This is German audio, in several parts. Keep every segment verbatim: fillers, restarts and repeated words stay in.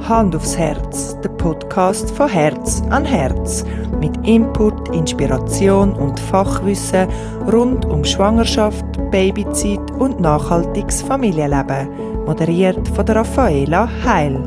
Hand aufs Herz, der Podcast von Herz an Herz. Mit Input, Inspiration und Fachwissen rund um Schwangerschaft, Babyzeit und nachhaltiges Familienleben. Moderiert von der Raffaela Heil.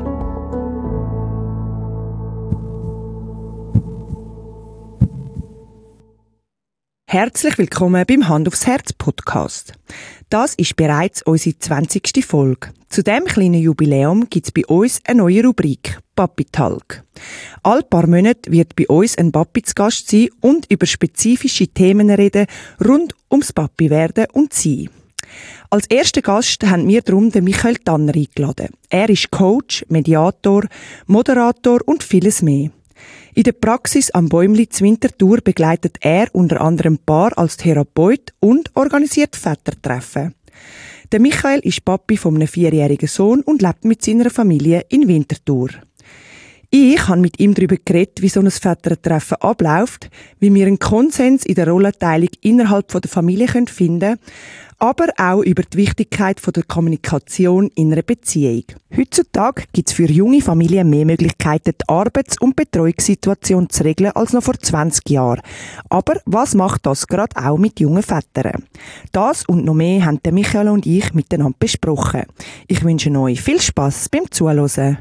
Herzlich willkommen beim Hand aufs Herz Podcast. Das ist bereits unsere zwanzigste Folge. Zu diesem kleinen Jubiläum gibt es bei uns eine neue Rubrik, Papi Talk. Alle paar Monate wird bei uns ein Papi zu Gast sein und über spezifische Themen reden rund ums Papi werden und sein. Als ersten Gast haben wir darum den Michael Tanner eingeladen. Er ist Coach, Mediator, Moderator und vieles mehr. In der Praxis am Bäumli zu Winterthur begleitet er unter anderem Paar als Therapeut und organisiert Vätertreffen. Der Michael ist Papi von einem vierjährigen Sohn und lebt mit seiner Familie in Winterthur. Ich habe mit ihm darüber geredet, wie so ein Vätertreffen abläuft, wie wir einen Konsens in der Rollenteilung innerhalb der Familie finden können, aber auch über die Wichtigkeit der Kommunikation in einer Beziehung. Heutzutage gibt es für junge Familien mehr Möglichkeiten, die Arbeits- und Betreuungssituation zu regeln als noch vor zwanzig Jahren. Aber was macht das gerade auch mit jungen Vätern? Das und noch mehr haben Michael und ich miteinander besprochen. Ich wünsche euch viel Spass beim Zuhören.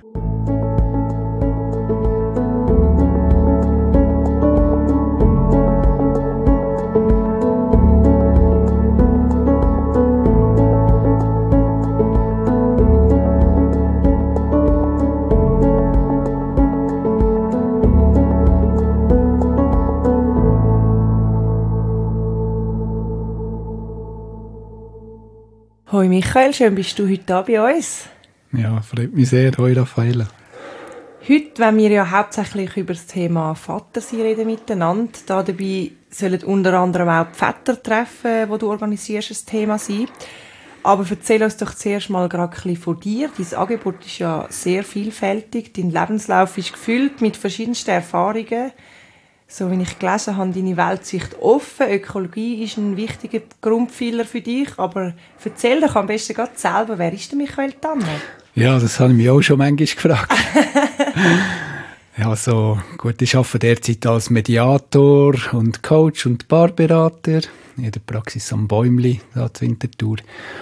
Hoi Michael, schön bist du heute da bei uns. Ja, freut mich sehr. Hoi Raffaela. Heute wollen wir ja hauptsächlich über das Thema Vatersein reden miteinander. Da dabei sollen unter anderem auch die Vätertreffen, die du organisierst, ein Thema sein. Aber erzähl uns doch zuerst mal gerade ein bisschen von dir. Dein Angebot ist ja sehr vielfältig. Dein Lebenslauf ist gefüllt mit verschiedensten Erfahrungen. So wie ich gelesen habe, deine Weltsicht offen. Ökologie ist ein wichtiger Grundpfeiler für dich. Aber erzähl doch am besten gerade selber, wer ist der Michael Tanner? Ja, das habe ich mich auch schon manchmal gefragt. Ja, so, gut, ich arbeite derzeit als Mediator und Coach und Paarberater in der Praxis am Bäumli, da zur Winterthur.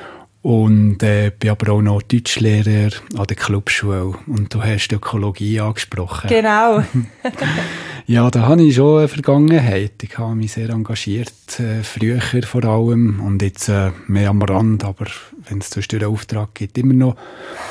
Und äh, bin aber auch noch Deutschlehrer an der Clubschule. Und du hast Ökologie angesprochen. Genau. Ja, da habe ich schon eine Vergangenheit. Ich habe mich sehr engagiert, äh, früher vor allem. Und jetzt äh, mehr am Rand, aber wenn es durch den Auftrag geht, immer noch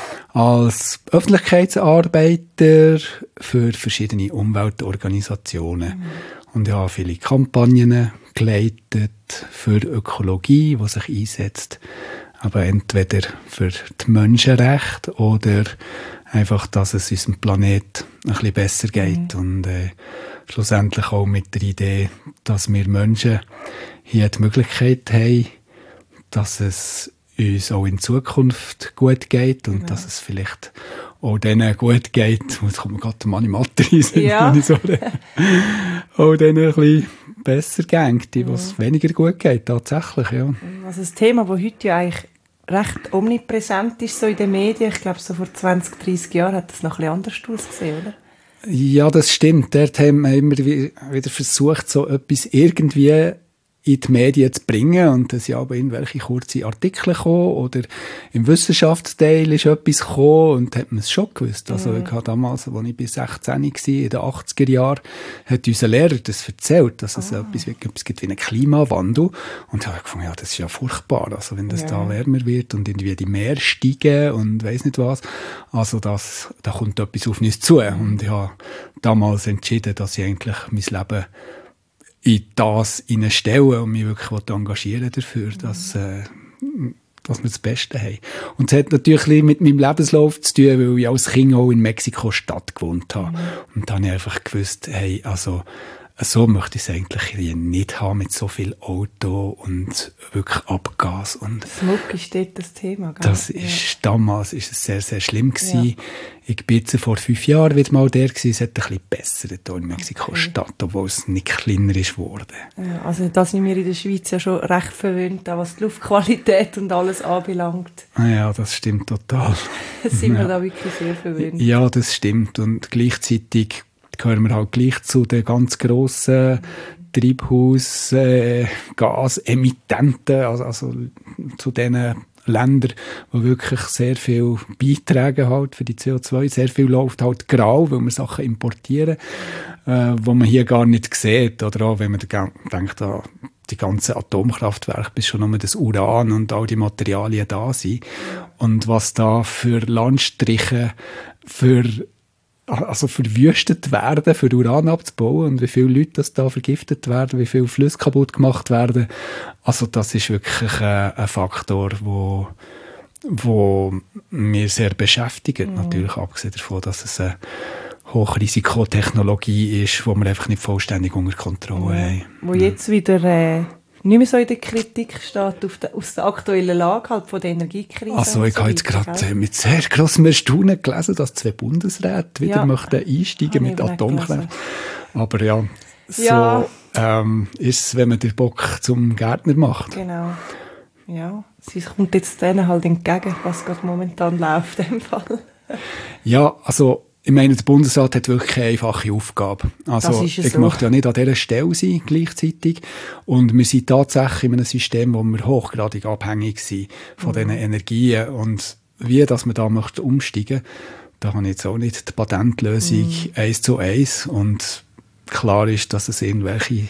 als Öffentlichkeitsarbeiter für verschiedene Umweltorganisationen. Mhm. Und ich habe viele Kampagnen geleitet für Ökologie, die sich einsetzt. Aber entweder für die Menschenrechte oder einfach, dass es unserem Planet ein bisschen besser geht. Mhm. Und äh, schlussendlich auch mit der Idee, dass wir Menschen hier die Möglichkeit haben, dass es uns auch in Zukunft gut geht und ja. dass es vielleicht auch denen gut geht. Jetzt kommt mir gerade der Mann im Mathe rein, ja. wenn ich so rede. Auch denen ein bisschen besser geht, die, was mhm. weniger gut geht, tatsächlich, ja. Also das Thema, das heute ja eigentlich recht omnipräsent ist, so in den Medien, ich glaube, so vor zwanzig, dreissig Jahren hat das noch ein bisschen anders ausgesehen, oder? Ja, das stimmt. Dort haben wir immer wieder versucht, so etwas irgendwie in die Medien zu bringen. Und es sind aber irgendwelche kurze Artikel gekommen oder im Wissenschaftsteil ist etwas gekommen und hat man es schon gewusst. Also mhm. ich habe damals, als ich bis sechzehn war, in den achtziger Jahren, hat unser Lehrer das erzählt, dass es oh. etwas, etwas gibt wie einen Klimawandel. Und da habe ich gefunden, ja, das ist ja furchtbar. Also wenn das ja. da wärmer wird und irgendwie die Meere steigen und weiss nicht was. Also das, da kommt etwas auf uns zu. Und ich habe damals entschieden, dass ich eigentlich mein Leben in das hineinstellen und mich wirklich engagieren dafür, dass, äh, dass wir das Beste haben. Und es hat natürlich mit meinem Lebenslauf zu tun, weil ich als Kind auch in Mexiko-Stadt gewohnt habe. Mhm. Und dann habe ich einfach gewusst, hey, also so möchte ich es eigentlich nicht haben, mit so viel Auto und wirklich Abgas. Und Smog ist dort das Thema, gell? Das ist, ja. Damals ist es sehr, sehr schlimm gewesen. Ja. Ich bin jetzt vor fünf Jahren wieder mal der gewesen. Es hat ein bisschen besser hier in Mexiko-Stadt, okay. Obwohl es nicht kleiner ist geworden. Ja, also da sind wir in der Schweiz ja schon recht verwöhnt, was die Luftqualität und alles anbelangt. Ja, das stimmt total. Sind wir ja. da wirklich sehr verwöhnt. Ja, das stimmt. Und gleichzeitig gehören wir halt gleich zu den ganz grossen Treibhaus, äh, Gasemittenten, also, also zu den Ländern, die wirklich sehr viel beitragen halt für die C O zwei. Sehr viel läuft halt grau, weil wir Sachen importieren, äh, wo man hier gar nicht sieht. Oder auch, wenn man denkt, ah, die ganzen Atomkraftwerke, bis schon nur das Uran und all die Materialien da sind. Und was da für Landstriche, für also verwüstet werden, für Uran abzubauen und wie viele Leute das da vergiftet werden, wie viele Flüsse kaputt gemacht werden. Also das ist wirklich äh, ein Faktor, wo, wo mir sehr beschäftigt. Mhm. Natürlich abgesehen davon, dass es eine Hochrisikotechnologie ist, die wir einfach nicht vollständig unter Kontrolle ja. haben. Wo jetzt wieder äh, nicht mehr so in der Kritik steht, auf der, aus der aktuellen Lage halt von der Energiekrise. Also ich so habe jetzt gerade mit sehr grossem Erstaunen gelesen, dass zwei Bundesräte wieder ja. möchten einsteigen mit Atomkraft. Aber ja, so ja. Ähm, ist es, wenn man den Bock zum Gärtner macht. Genau. Ja, es kommt jetzt denen halt entgegen, was gerade momentan läuft in dem Fall. Ja, also ich meine, der Bundesrat hat wirklich keine einfache Aufgabe. Also ich so. möchte ja nicht an dieser Stelle sein gleichzeitig. Und wir sind tatsächlich in einem System, wo wir hochgradig abhängig sind von mhm. diesen Energien. Und wie dass man da möchte umsteigen, da habe ich jetzt auch nicht die Patentlösung mhm. eins zu eins. Und klar ist, dass es irgendwelche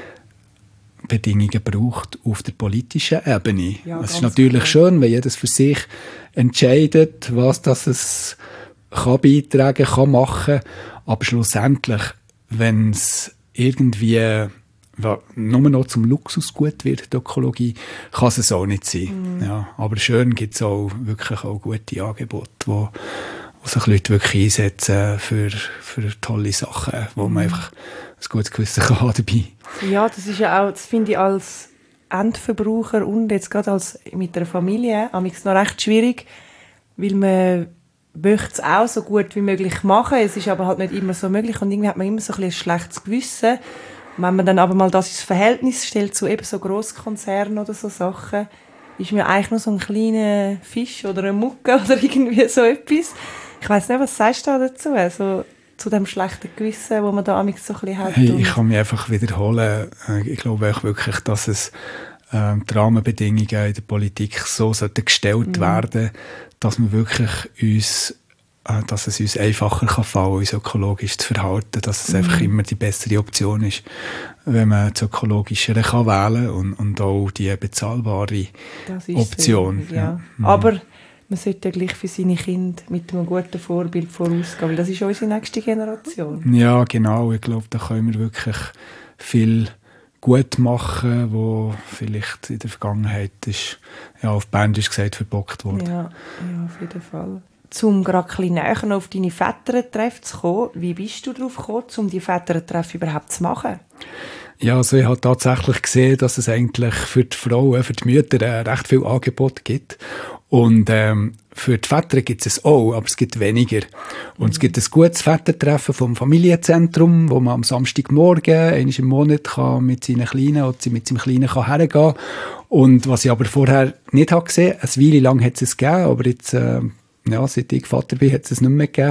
Bedingungen braucht auf der politischen Ebene. Ja, es ist natürlich cool. schön, wenn jedes für sich entscheidet, was das es kann beitragen, kann machen, aber schlussendlich, wenn es irgendwie ja, nur noch zum Luxusgut wird, die Ökologie, kann es auch nicht sein. Mm. Ja, aber schön gibt es auch wirklich auch gute Angebote, wo, wo sich Leute wirklich einsetzen für, für tolle Sachen, wo mm. man einfach ein gutes Gewissen kann haben dabei. Ja, das ist ja auch, das finde ich als Endverbraucher und jetzt gerade als mit einer Familie amigs noch recht schwierig, weil man möchte es auch so gut wie möglich machen. Es ist aber halt nicht immer so möglich und irgendwie hat man immer so ein, ein schlechtes Gewissen. Und wenn man dann aber mal das ins Verhältnis stellt zu eben so Grosskonzernen oder so Sachen, ist mir eigentlich nur so ein kleiner Fisch oder eine Mucke oder irgendwie so etwas. Ich weiss nicht, was sagst du dazu? Also, zu dem schlechten Gewissen, wo man da amigs so ein bisschen hat. Hey, ich kann mich einfach wiederholen. Ich glaube auch wirklich, dass es äh, die Rahmenbedingungen in der Politik so sollten gestellt mhm. werden, dass wir wirklich uns, äh, dass es uns einfacher kann fallen, uns ökologisch zu verhalten, dass es mhm. einfach immer die bessere Option ist, wenn man das Ökologischere kann wählen und, und auch die bezahlbare Option. So, ja. Ja. Mhm. Aber man sollte ja gleich für seine Kinder mit einem guten Vorbild vorausgehen, weil das ist unsere nächste Generation. Ja, genau. Ich glaube, da können wir wirklich viel gut machen, wo vielleicht in der Vergangenheit ist, ja, auf Berndeutsch gesagt, verbockt wurde. Ja, ja, auf jeden Fall. Um gerade ein bisschen näher auf deine Väterentreffen zu kommen, wie bist du darauf gekommen, um die Väterentreffen überhaupt zu machen? Ja, also ich habe tatsächlich gesehen, dass es eigentlich für die Frauen, für die Mütter äh, recht viel Angebot gibt. Und ähm, für die Väter gibt es auch, aber es gibt weniger. Und mhm. es gibt ein gutes Vätertreffen vom Familienzentrum, wo man am Samstagmorgen, einmal im Monat, kann mit seinen Kleinen oder mit seinem Kleinen kann hergehen kann. Und was ich aber vorher nicht habe gesehen, eine Weile lang hat es es gegeben, aber jetzt, äh, ja, seit ich Vater bin, hat es es nicht mehr gegeben.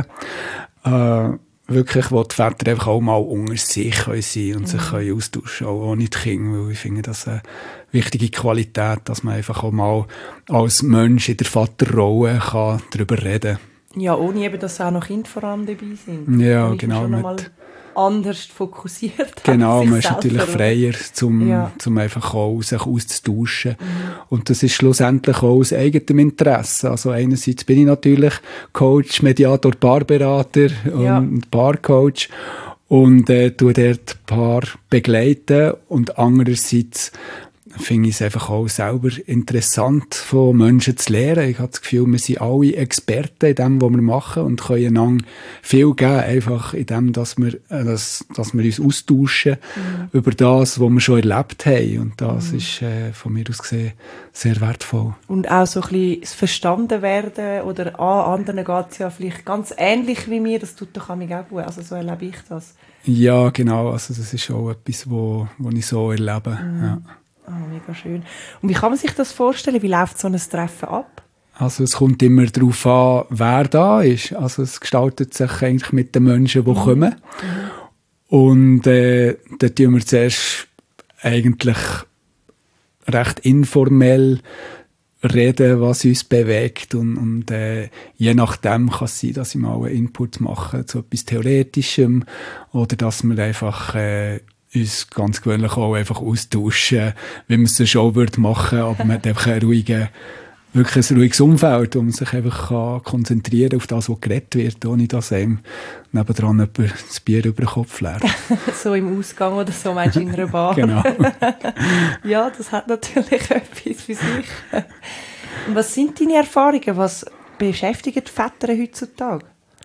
Äh, wirklich, wo die Väter einfach auch mal unter sich sein können und mhm. sich können austauschen können, auch ohne die Kinder. Weil ich finde, das eine wichtige Qualität, dass man einfach auch mal als Mensch in der Vaterrolle kann darüber reden kann. Ja, ohne eben, dass auch noch Kinder vor allem dabei sind. Ja, genau. Schon mal anders fokussiert. Genau, man ist natürlich freier, um, ja. um einfach auch sich auszutauschen. Mhm. Und das ist schlussendlich auch aus eigenem Interesse. Also einerseits bin ich natürlich Coach, Mediator, Paarberater ja. und Paarcoach und äh, tue dort Paar begleiten und andererseits finde ich es einfach auch selber interessant, von Menschen zu lernen. Ich habe das Gefühl, wir sind alle Experten in dem, was wir machen und können einander viel geben, einfach in dem, dass wir, äh, dass, dass wir uns austauschen mhm. über das, was wir schon erlebt haben. Und das mhm. ist äh, von mir aus gesehen sehr wertvoll. Und auch so ein bisschen das Verstandenwerden oder an anderen geht es ja vielleicht ganz ähnlich wie mir, das tut doch auch gut. Also so erlebe ich das. Ja, genau. Also das ist auch etwas, wo, wo ich so erlebe. Mhm. Ja. Oh, mega schön. Und wie kann man sich das vorstellen? Wie läuft so ein Treffen ab? Also es kommt immer darauf an, wer da ist. Also es gestaltet sich eigentlich mit den Menschen, die mhm. kommen. Mhm. Und äh, da tun wir zuerst eigentlich recht informell reden, was uns bewegt. Und, und äh, je nachdem kann es sein, dass ich mal einen Input mache zu etwas Theoretischem oder dass wir einfach äh, uns ganz gewöhnlich auch einfach austauschen, wie man es schon würde machen, aber man hat einfach einen ruhigen, wirklich ein ruhiges Umfeld, wo man sich einfach kann konzentrieren auf das, was geredet wird, ohne dass einem nebendran jemand das Bier über den Kopf leert. So im Ausgang oder so, meinst du, in einer Bar? Genau. Ja, das hat natürlich etwas für sich. Und was sind deine Erfahrungen? Was beschäftigt Väter heutzutage?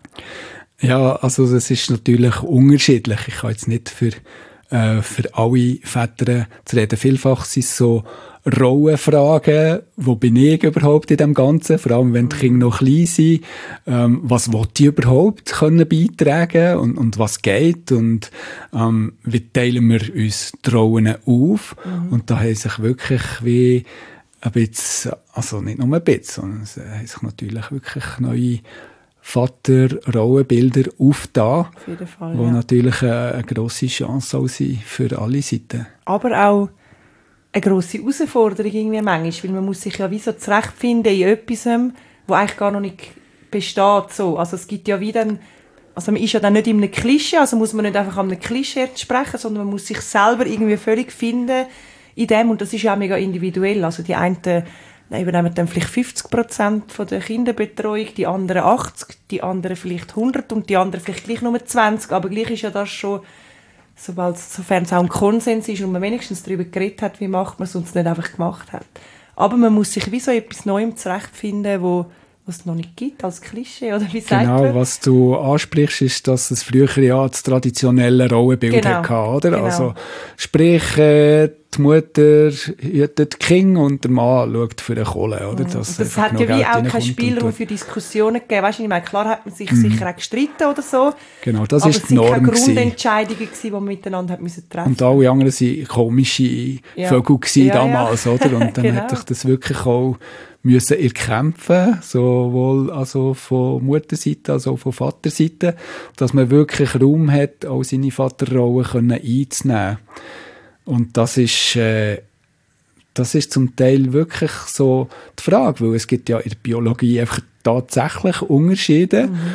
Ja, also das ist natürlich unterschiedlich. Ich kann jetzt nicht für für alle Väter zu reden. Vielfach sind es so Rollenfragen, wo bin ich überhaupt in dem Ganzen, vor allem wenn die Kinder noch klein sind, ähm, was will ich überhaupt können beitragen und, und was geht und ähm, wie teilen wir uns die Rollen auf mhm. und da haben sich wirklich wie ein bisschen, also nicht nur ein bisschen, sondern es haben sich natürlich wirklich neue Vater-Rollenbilder aufgetan, auf jeden Fall, wo ja. natürlich eine, eine grosse Chance soll sein für alle Seiten. Aber auch eine grosse Herausforderung irgendwie manchmal, weil man muss sich ja wie so zurechtfinden in etwas, wo eigentlich gar noch nicht besteht. So. Also es gibt ja wie dann, also man ist ja dann nicht in einem Klischee, also muss man nicht einfach an einem Klischee sprechen, sondern man muss sich selber irgendwie völlig finden in dem und das ist ja auch mega individuell. Also die einen übernehmen dann vielleicht fünfzig Prozent von der Kinderbetreuung, die anderen achtzig, die anderen vielleicht hundert und die anderen vielleicht gleich nur zwanzig. Aber gleich ist ja das schon, sobald, sofern es auch ein Konsens ist und man wenigstens darüber geredet hat, wie macht man es und es nicht einfach gemacht hat. Aber man muss sich wie so etwas Neuem zurechtfinden, wo was es noch nicht gibt, als Klischee, oder wie sagt man? Genau, was du ansprichst, ist, dass es früher ja das traditionelle Rollenbild genau. hatte, oder? Genau. Also, sprich, äh, die Mutter hütet die Kinder und der Mann schaut für den Kohle, oder? Das, das hat ja wie auch kein Spielraum für Diskussionen gegeben. Weißt du, ich meine, klar hat man sich mm. sicher auch gestritten oder so. Genau, das aber ist die Norm. Aber es waren keine Grundentscheidungen, die man miteinander treffen musste. Und alle anderen waren komische ja. Vögel ja, damals, ja. oder? Und dann genau. hat sich das wirklich auch müssen erkämpfen, sowohl also von Mutterseite als auch von Vaterseite, dass man wirklich Raum hat, auch seine Vaterrolle können einzunehmen. Und das ist, äh, das ist zum Teil wirklich so die Frage, weil es gibt ja in der Biologie einfach tatsächlich Unterschiede, mhm.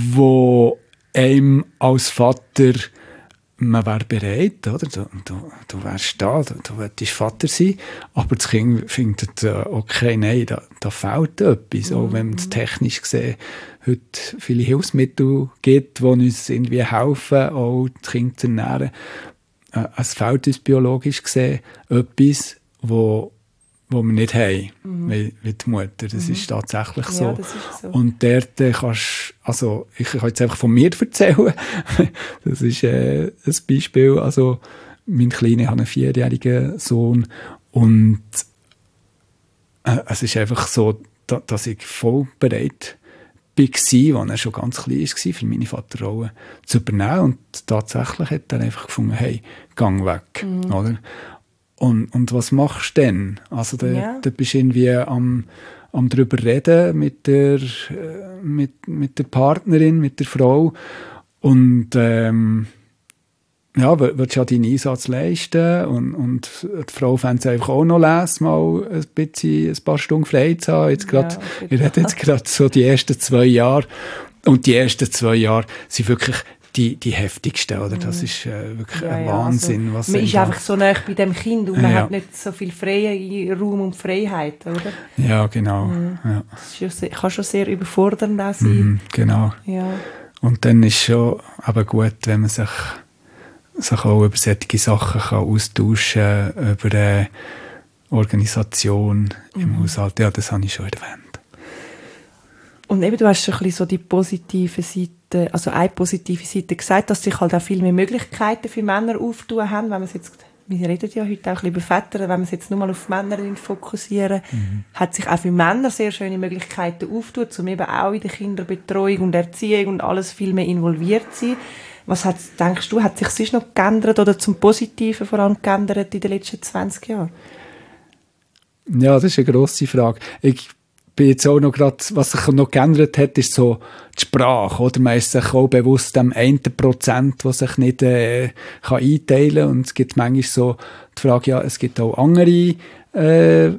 wo einem als Vater man wäre bereit, oder? Du, du, du wärst da, du, du wolltest Vater sein, aber das Kind findet, okay, nein, da, da fehlt etwas. Mhm. Auch wenn es technisch gesehen heute viele Hilfsmittel gibt, die uns irgendwie helfen, auch das Kind zu ernähren. Äh, es fehlt uns biologisch gesehen etwas, wo wo wir nicht haben, mhm. wie, wie die Mutter. Das mhm. ist tatsächlich so. Ja, das ist so. Und dort äh, kannst also ich kann jetzt einfach von mir erzählen. Das ist äh, ein Beispiel. Also, mein Kleiner hat einen vierjährigen Sohn und äh, es ist einfach so, da, dass ich voll bereit war, als er schon ganz klein war, für meine Vaterrolle zu übernehmen. Und tatsächlich hat er einfach gefunden, hey, gang weg. Mhm. Oder? Und, und was machst du denn? Also da, ja. da bist du irgendwie am, am drüber reden mit der, mit, mit der Partnerin, mit der Frau und ähm, ja, willst ja deinen Einsatz leisten und, und die Frau fände es einfach auch noch lesen, mal ein bisschen, ein paar Stunden frei zu haben. Jetzt grad, ja, ich rede jetzt gerade so die ersten zwei Jahre und die ersten zwei Jahre sind wirklich die, die heftigsten, oder? Das ist äh, wirklich ja, ein Wahnsinn. Ja, also, was man ist einfach so nah bei dem Kind und man ja. hat nicht so viel freie Raum und Freiheit, oder? Ja, genau. Mhm. Ja. Das ist schon sehr, kann schon sehr überfordernd auch sein. Mhm, genau. Ja. Und dann ist es schon aber gut, wenn man sich, sich auch über solche Sachen kann austauschen kann, über äh, Organisation mhm. im Haushalt. Ja, das habe ich schon erwähnt. Und eben, du hast schon ein bisschen so die positive Seite, also eine positive Seite gesagt, dass sich halt auch viel mehr Möglichkeiten für Männer auftun haben, wenn man es jetzt, wir reden ja heute auch ein bisschen über Väter, wenn wir es jetzt nur mal auf Männer fokussieren, mhm. hat sich auch für Männer sehr schöne Möglichkeiten auftun, um eben auch in der Kinderbetreuung und Erziehung und alles viel mehr involviert zu sein. Was hat, denkst du, hat sich sonst noch geändert oder zum Positiven vor allem geändert in den letzten zwanzig Jahren? Ja, das ist eine grosse Frage. Ich bin jetzt auch noch gerade, was sich noch geändert hat, ist so die Sprache, oder? Man ist sich auch bewusst dem einen Prozent, der sich nicht äh, kann einteilen kann. Und es gibt manchmal so die Frage, ja, es gibt auch andere, äh,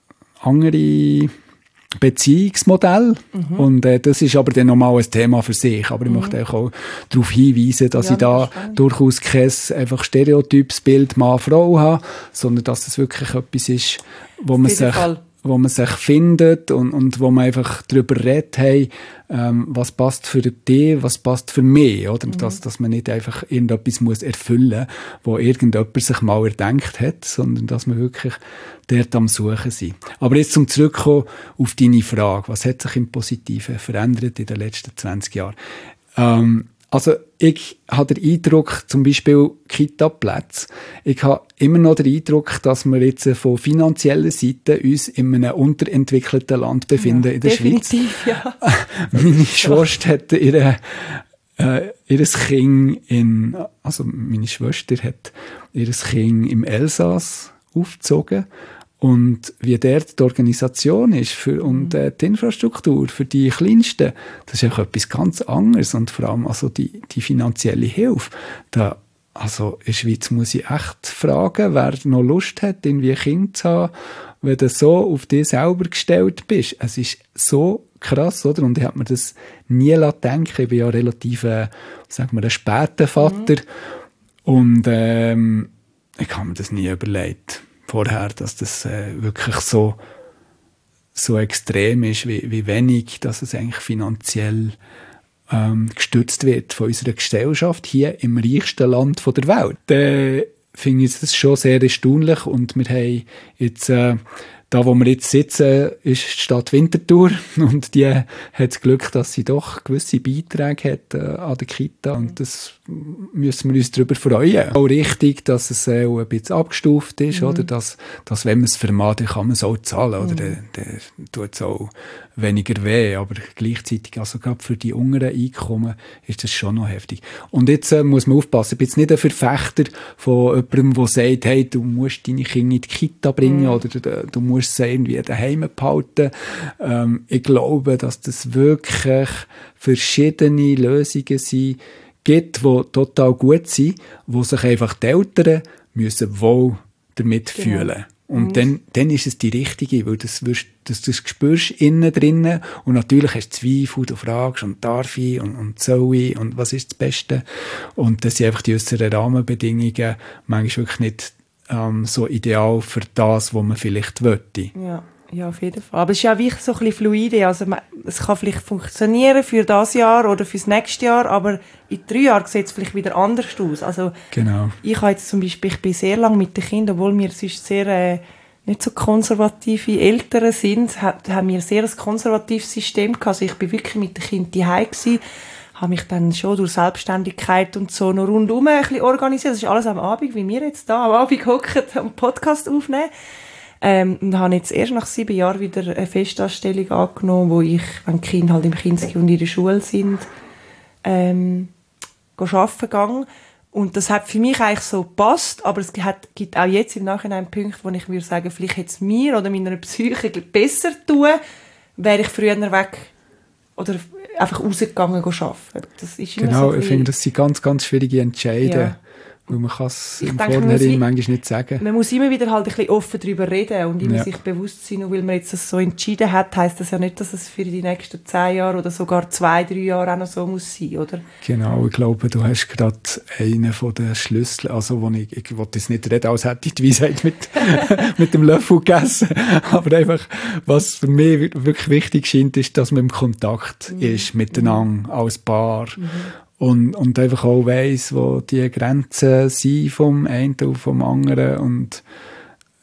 andere Beziehungsmodelle. Mhm. Und äh, das ist aber dann nochmal ein Thema für sich. Aber ich mhm. möchte auch darauf hinweisen, dass ja, ich da durchaus kein einfach stereotypes Bild Mann-Frau habe, sondern dass es wirklich etwas ist, wo man sich... Fall. wo man sich findet und, und wo man einfach darüber redet, hey, ähm, was passt für dich, was passt für mich, oder? Mhm. Dass, dass man nicht einfach irgendetwas muss erfüllen muss, wo irgendjemand sich mal erdenkt hat, sondern dass man wirklich dort am Suchen sein. Aber jetzt zum Zurückkommen auf deine Frage, was hat sich im Positiven verändert in den letzten zwanzig Jahren? Ähm, Also ich habe den Eindruck, zum Beispiel Kita-Plätze, ich habe immer noch den Eindruck, dass wir jetzt von finanzieller Seite uns in einem unterentwickelten Land befinden, ja, in der definitiv, Schweiz. Ja. Meine Schwester hat ihre, äh, ihr Kind in, also meine Schwester hat ihr Kind im Elsass aufgezogen. Und wie dort die Organisation ist für, und äh, die Infrastruktur für die Kleinsten, das ist auch etwas ganz anderes. Und vor allem also die, die finanzielle Hilfe. Da, also in der Schweiz muss ich echt fragen, wer noch Lust hat, irgendwie ein Kind zu haben, wenn du so auf dich selber gestellt bist. Es ist so krass, oder? Und ich habe mir das nie denken. Ich bin ja relativ, äh, sagen wir, ein später Vater. Mhm. Und ähm, ich habe mir das nie überlegt vorher, dass das äh, wirklich so, so extrem ist, wie, wie wenig, dass es eigentlich finanziell ähm, gestützt wird von unserer Gesellschaft hier im reichsten Land von der Welt. Dann finde ich das schon sehr erstaunlich und wir haben jetzt äh, da, wo wir jetzt sitzen, ist die Stadt Winterthur und die hat das Glück, dass sie doch gewisse Beiträge hat äh, an der Kita und das müssen wir uns darüber freuen. Auch richtig, dass es äh, auch ein bisschen abgestuft ist, mhm. oder? Dass, dass wenn man es vermag, dann kann man es auch zahlen, oder? Mhm. Dann, dann tut es auch weniger weh, aber gleichzeitig, also gerade für die unteren Einkommen ist das schon noch heftig. Und jetzt äh, muss man aufpassen, ich bin jetzt nicht ein Verfechter von jemandem, der sagt, hey, du musst deine Kinder in die Kita bringen, mhm. oder du, du musst musst sie irgendwie daheim behalten. Ähm, ich glaube, dass das wirklich verschiedene Lösungen sind, gibt, die total gut sind, wo sich einfach die Eltern müssen wohl damit genau. fühlen. Und mhm. dann, dann ist es die richtige, weil das, wirst, das, das spürst innen drinnen und natürlich hast du Zweifel, du fragst und darf ich und, und soll ich und was ist das Beste. Und das sind einfach die äußeren Rahmenbedingungen manchmal wirklich nicht Ähm, so ideal für das, was man vielleicht wollte. Ja, ja, auf jeden Fall. Aber es ist ja wirklich so ein bisschen fluide. Also man, es kann vielleicht funktionieren für das Jahr oder fürs nächste Jahr, aber in drei Jahren sieht es vielleicht wieder anders aus. Also genau. Ich habe jetzt zum Beispiel, ich bin sehr lange mit den Kindern, obwohl wir sonst sehr äh, nicht so konservative Eltern sind, haben wir sehr ein konservatives System gehabt. Also ich bin wirklich mit den Kindern zu Hause gewesen, habe mich dann schon durch Selbstständigkeit und so noch rundum ein bisschen organisiert. Das ist alles am Abend, wie wir jetzt da am Abend hocken und einen Podcast aufnehmen. Ähm, und habe jetzt erst nach sieben Jahren wieder eine Festanstellung angenommen, wo ich, wenn die Kinder halt im Kinski und in der Schule sind, ähm, arbeiten gegangen. Und das hat für mich eigentlich so gepasst, aber es hat, gibt auch jetzt im Nachhinein Punkte, wo ich würde sagen, vielleicht hätte es mir oder meiner Psyche besser tun, wäre ich früher weg oder einfach rausgegangen arbeiten. Das ist immer genau, so ich finde, das sind ganz, ganz schwierige Entscheidungen. Ja. Weil man kann es im Vornherein manchmal nicht sagen. Man muss immer wieder halt ein bisschen offen darüber reden und immer ja. sich bewusst sein, und weil man jetzt das so entschieden hat, heisst das ja nicht, dass es für die nächsten zehn Jahre oder sogar zwei, drei Jahre auch noch so muss sein, oder? Genau, ich glaube, du hast gerade einen von den Schlüsseln, also wo ich, ich wollte jetzt nicht reden, als hätte ich die Weisheit mit, mit dem Löffel gegessen, aber einfach, was für mich wirklich wichtig scheint, ist, dass man im Kontakt mhm. ist miteinander, mhm. als Paar. Mhm. Und, und einfach auch weiss, wo die Grenzen sind vom einen und vom anderen. Und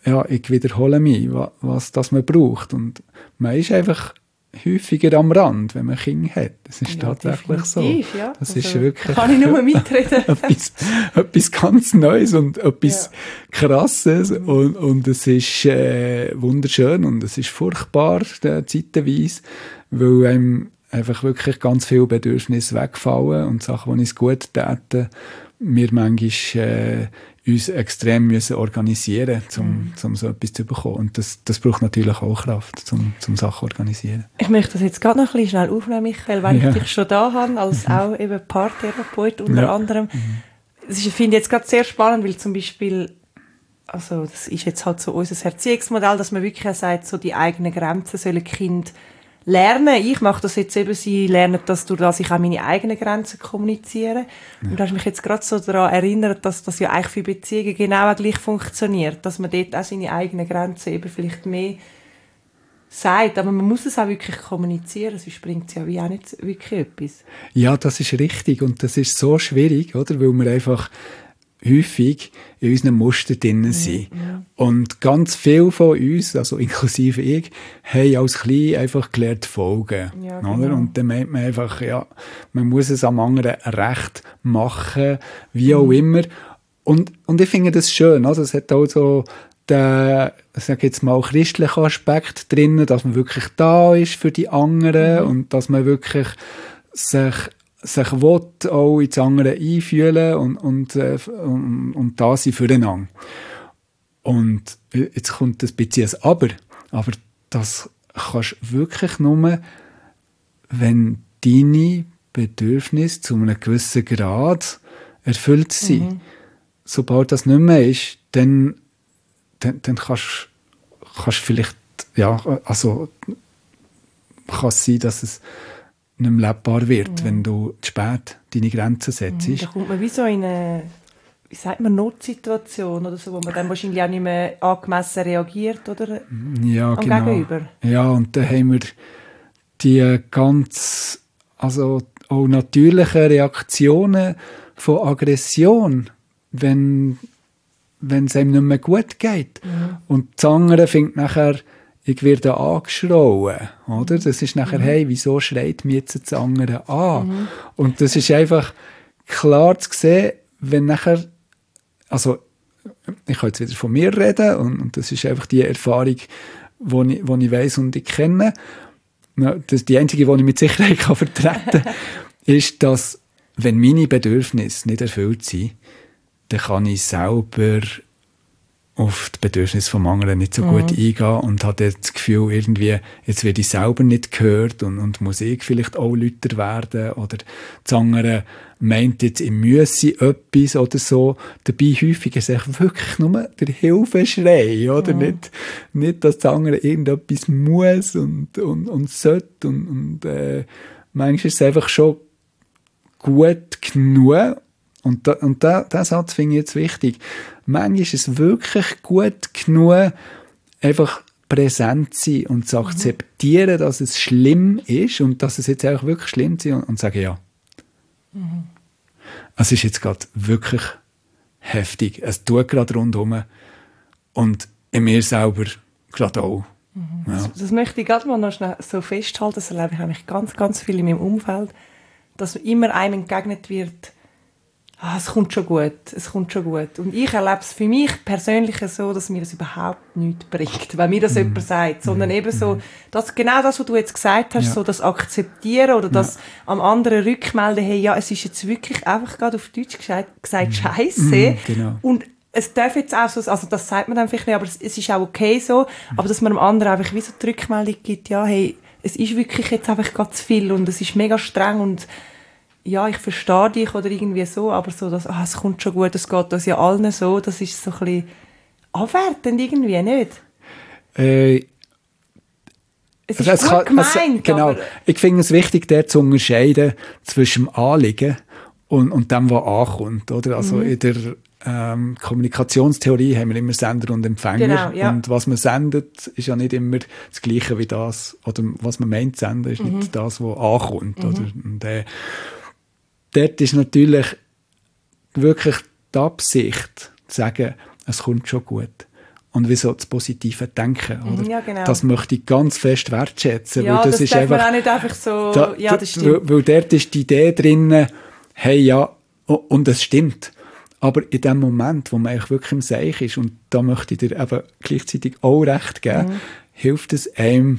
ja, ich wiederhole mich, was, was das man braucht. Und man ist einfach häufiger am Rand, wenn man Kinder hat. Das ist ja, tatsächlich so. Ja. Das also, ist wirklich kann ich nur mitreden. etwas, etwas ganz Neues und etwas ja. Krasses. Mhm. Und, und es ist äh, wunderschön und es ist furchtbar, äh, zeitweise, weil einem einfach wirklich ganz viele Bedürfnisse wegfallen und Sachen, die uns gut täten, wir manchmal äh, uns extrem müssen organisieren müssen, um, mm. um so etwas zu bekommen. Und das, das braucht natürlich auch Kraft, um, um Sachen zu organisieren. Ich möchte das jetzt gerade noch ein bisschen schnell aufnehmen, Michael, weil ja. ich dich schon da habe, als auch eben Paartherapeut unter ja. anderem. Mhm. Das ist, finde ich jetzt gerade sehr spannend, weil zum Beispiel, also das ist jetzt halt so unser Erziehungsmodell, dass man wirklich auch sagt, so die eigenen Grenzen sollen Kind lernen. Ich mache das jetzt eben, sie lernen das, durch das ich auch meine eigenen Grenzen kommuniziere. Ja. Und du hast mich jetzt gerade so daran erinnert, dass das ja eigentlich für Beziehungen genau auch gleich funktioniert. Dass man dort auch seine eigenen Grenzen eben vielleicht mehr sagt. Aber man muss es auch wirklich kommunizieren, sonst bringt es ja wie auch nicht wirklich etwas. Ja, das ist richtig. Und das ist so schwierig, oder? Weil wir einfach häufig in unseren Mustern drin sind. Ja, ja. Und ganz viele von uns, also inklusive ich, haben als Klein einfach gelernt folgen. Ja, genau. Oder? Und dann meint man einfach, ja, man muss es am anderen recht machen, wie auch mhm. immer. Und, und ich finde das schön. Also es hat auch so den, ich sage jetzt mal, christlichen Aspekt drin, dass man wirklich da ist für die anderen mhm. und dass man wirklich sich sich will, auch ins andere einfühlen und, und, äh, und, und da sein füreinander. Und jetzt kommt ein bisschen ein Aber. Aber das kannst du wirklich nur, wenn deine Bedürfnisse zu einem gewissen Grad erfüllt sind. Mhm. Sobald das nicht mehr ist, dann, dann, dann kannst du vielleicht, ja, also kann es sein, dass es nicht mehr lebbar wird, mhm. wenn du zu spät deine Grenzen setzt. Mhm, da kommt man wie so in eine, wie sagt man, Notsituation oder so, wo man dann wahrscheinlich auch nicht mehr angemessen reagiert, oder? Ja, am genau. Gegenüber. Ja, und dann haben wir die ganz, also auch natürlichen Reaktionen von Aggression, wenn, wenn es einem nicht mehr gut geht. Mhm. Und das andere findet nachher, ich werde angeschrauen, oder? Das ist nachher, mhm. hey, wieso schreit mich jetzt das andere an? Mhm. Und das ist einfach klar zu sehen, wenn nachher, also, ich kann jetzt wieder von mir reden, und, und das ist einfach die Erfahrung, die ich, ich weiss und ich kenne. Das, die einzige, die ich mit Sicherheit kann vertreten kann, ist, dass, wenn meine Bedürfnisse nicht erfüllt sind, dann kann ich selber auf die Bedürfnisse vom anderen nicht so mhm. gut eingehen und habe das Gefühl, irgendwie, jetzt werde ich selber nicht gehört und, und muss ich vielleicht auch lauter werden oder das andere meint jetzt, ich müsse etwas oder so. Dabei häufig ist es wirklich nur der Hilfeschrei, oder? Mhm. Nicht, nicht, dass das andere irgendetwas muss und, und, und sollte und, und äh, manchmal ist es einfach schon gut genug. Und, da, und da, diesen Satz finde ich jetzt wichtig. Manchmal ist es wirklich gut genug, einfach präsent zu sein und zu akzeptieren, mhm. dass es schlimm ist und dass es jetzt auch wirklich schlimm ist und, und sagen, ja. Mhm. Es ist jetzt gerade wirklich heftig. Es tut gerade rundherum und in mir selber gerade auch. Mhm. Ja. Das, das möchte ich gerade mal noch schnell so festhalten. Das erlebe ich nämlich ganz, ganz viel in meinem Umfeld, dass immer einem entgegnet wird, ah, es kommt schon gut, es kommt schon gut. Und ich erlebe es für mich persönlich so, dass mir das überhaupt nichts bringt, wenn mir das mm. jemand sagt, sondern mm. eben so, dass genau das, was du jetzt gesagt hast, ja. so das Akzeptieren oder das ja. am anderen rückmelden, hey, ja, es ist jetzt wirklich einfach gerade auf Deutsch gesagt, gesagt mm. Scheisse. Mm, genau. Und es darf jetzt auch so, also das sagt man dann vielleicht nicht, aber es, es ist auch okay so, mm. aber dass man dem anderen einfach wie so die Rückmeldung gibt, ja, hey, es ist wirklich jetzt einfach gerade zu viel und es ist mega streng und ja, ich verstehe dich oder irgendwie so, aber so, dass, ah, es kommt schon gut, es geht das ja allen so, das ist so ein bisschen abwertend irgendwie, nicht? Äh, es ist also, gut kann, gemeint, also, genau. Aber ich finde es wichtig, der zu unterscheiden zwischen dem Anliegen und, und dem, was ankommt, oder? Also mhm. in der ähm, Kommunikationstheorie haben wir immer Sender und Empfänger. Genau, ja. Und was man sendet, ist ja nicht immer das Gleiche wie das, oder was man meint zu senden, ist mhm. nicht das, was ankommt, mhm. oder? Und, äh, dort ist natürlich wirklich die Absicht, zu sagen, es kommt schon gut. und wie so das positive Denken. Oder? Ja, genau. Das möchte ich ganz fest wertschätzen. Ja, weil das, das ist darf einfach, man auch nicht einfach so... Da, ja, das stimmt. Weil, weil dort ist die Idee drin, hey, ja, und es stimmt. Aber in dem Moment, wo man eigentlich wirklich im Seich ist, und da möchte ich dir eben gleichzeitig auch recht geben, mhm. hilft es einem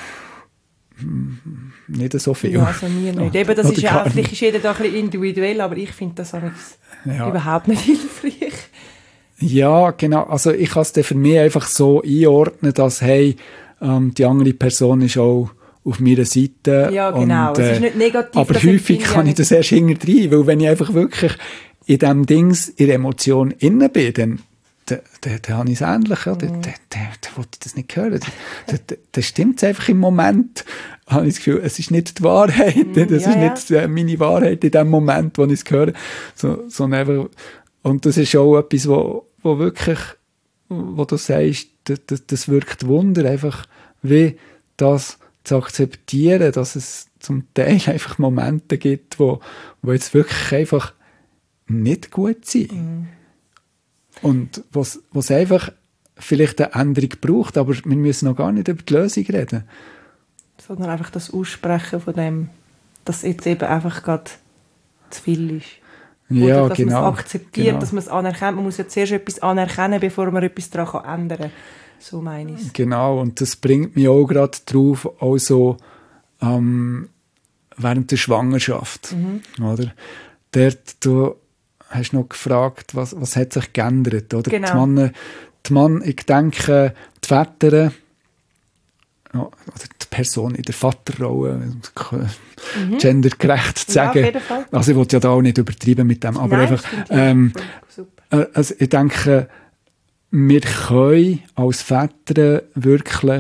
nicht so viel. Ja, also mir nicht. Eben, das ist ja auch, vielleicht ist jeder da ein bisschen individuell, aber ich finde das ja. überhaupt nicht hilfreich. Ja, genau. Also ich kann es dann für mich einfach so einordnen, dass, hey, ähm, die andere Person ist auch auf meiner Seite. Ja, genau. Und, äh, es ist nicht negativ. Aber häufig kann ich das erst hinterher, weil wenn ich einfach wirklich in diesem Dings, in der Emotion innen bin, dann da, da, da habe ich es ähnlich. Ja. Da, da, da, da wollte ich das nicht hören. Da, da, da stimmt es einfach im Moment. Habe ich das Gefühl, es ist nicht die Wahrheit. Das ja, ist ja. nicht äh, meine Wahrheit in dem Moment, wo ich es höre. So, sondern einfach, und das ist auch etwas, wo, wo wirklich, wo du sagst, das, das, das wirkt Wunder, einfach wie das zu akzeptieren, dass es zum Teil einfach Momente gibt, wo, wo jetzt wirklich einfach nicht gut sind. Mhm. Und was was einfach vielleicht eine Änderung braucht, aber wir müssen noch gar nicht über die Lösung reden. Sondern einfach das Aussprechen von dem, dass jetzt eben einfach gerade zu viel ist. Ja, oder dass genau. man es akzeptiert, genau. dass man es anerkennt. Man muss ja zuerst etwas anerkennen, bevor man etwas daran ändern kann. So meine ich es. Genau, und das bringt mich auch gerade drauf, also ähm, während der Schwangerschaft. Mhm. Oder? Dort, du hast noch gefragt, was, was hat sich geändert? Oder? Genau. Die Mann, die Mann, ich denke, die Väter, oder die Person in der Vaterrolle, mhm. gendergerecht zu sagen. Ja, auf jeden Fall. Also ich will ja da auch nicht übertreiben mit dem, aber Nein, einfach, ähm, super. Also ich denke, wir können als Väter wirklich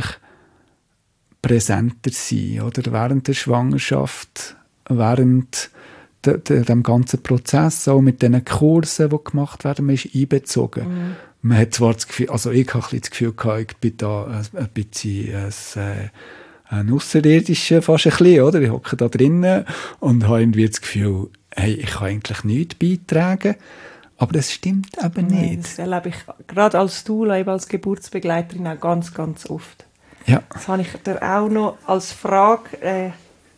präsenter sein, oder? Während der Schwangerschaft, während de, de, dem ganzen Prozess, auch mit den Kursen, die gemacht werden, man ist einbezogen. Mhm. Man hat zwar das Gefühl, also ich habe ein bisschen das Gefühl gehabt, ich bin da ein, ein bisschen ein, ein Außerirdischer, fast ein bisschen, oder? Ich hocke da drinnen und habe irgendwie das Gefühl, hey, ich kann eigentlich nichts beitragen. Aber das stimmt eben Nein, nicht. Das erlebe ich gerade als Doula, als Geburtsbegleiterin auch ganz, ganz oft. Ja. Das habe ich dir auch noch als Frage äh,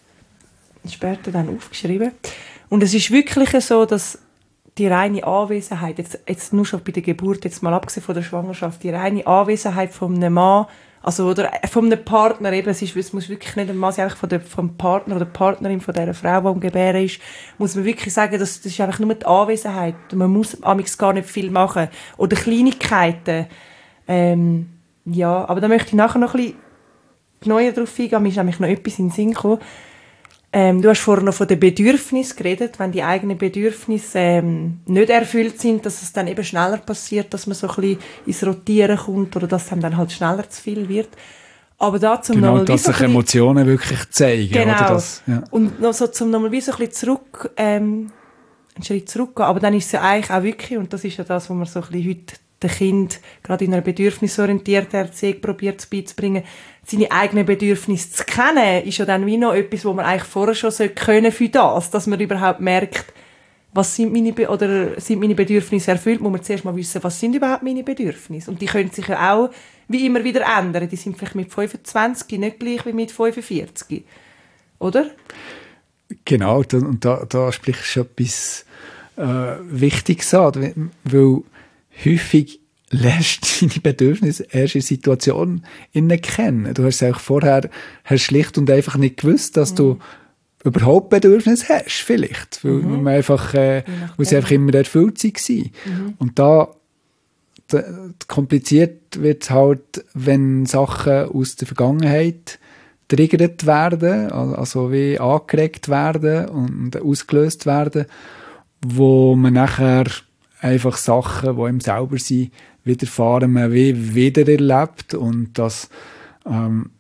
später dann aufgeschrieben. Und es ist wirklich so, dass die reine Anwesenheit, jetzt, jetzt nur schon bei der Geburt, jetzt mal abgesehen von der Schwangerschaft, die reine Anwesenheit von einem Mann, also oder von einem Partner, eben, es, ist, es muss wirklich nicht ein Mann sein, einfach von der, vom Partner oder Partnerin von dieser Frau, die am Gebären ist, muss man wirklich sagen, das, das ist einfach nur die Anwesenheit. Man muss amigs gar nicht viel machen. Oder Kleinigkeiten. Ähm, ja, aber da möchte ich nachher noch ein bisschen neuer drauf eingehen. Mir ist nämlich noch etwas in den Sinn gekommen. Ähm, du hast vorhin noch von den Bedürfnissen geredet. Wenn die eigenen Bedürfnisse ähm, nicht erfüllt sind, dass es dann eben schneller passiert, dass man so ein bisschen ins Rotieren kommt oder dass einem dann halt schneller zu viel wird. Aber da zum genau, nochmal dass sich bisschen, Emotionen wirklich zeigen. Genau. Oder das, ja. Und noch so zum nochmal wie so ein bisschen zurück, ähm, einen Schritt zurückgehen. Aber dann ist es ja eigentlich auch wirklich, und das ist ja das, was man so ein bisschen heute den Kind gerade in einer bedürfnisorientierten Erziehung probiert beizubringen, seine eigenen Bedürfnisse zu kennen, ist ja dann wie noch etwas, wo man eigentlich vorher schon können für das, dass man überhaupt merkt, was sind meine, Be- oder sind meine Bedürfnisse erfüllt, muss man zuerst mal wissen, was sind überhaupt meine Bedürfnisse. Und die können sich ja auch wie immer wieder ändern. Die sind vielleicht mit fünfundzwanzig nicht gleich wie mit fünfundvierzig. Oder? Genau, und da, da sprichst du etwas äh, Wichtiges an, weil häufig lässt deine Bedürfnisse erst in Situationen innen kennen. Du hast es auch vorher hast schlicht und einfach nicht gewusst, dass mhm. du überhaupt Bedürfnisse hast, vielleicht. Weil mhm. man einfach, äh, weil sie einfach immer erfüllt waren. Mhm. Und da, da kompliziert wird es halt, wenn Sachen aus der Vergangenheit triggert werden, also wie angeregt werden und ausgelöst werden, wo man nachher einfach Sachen, die ihm selber sind, widerfahren, man wie wieder erlebt. Und das ähm,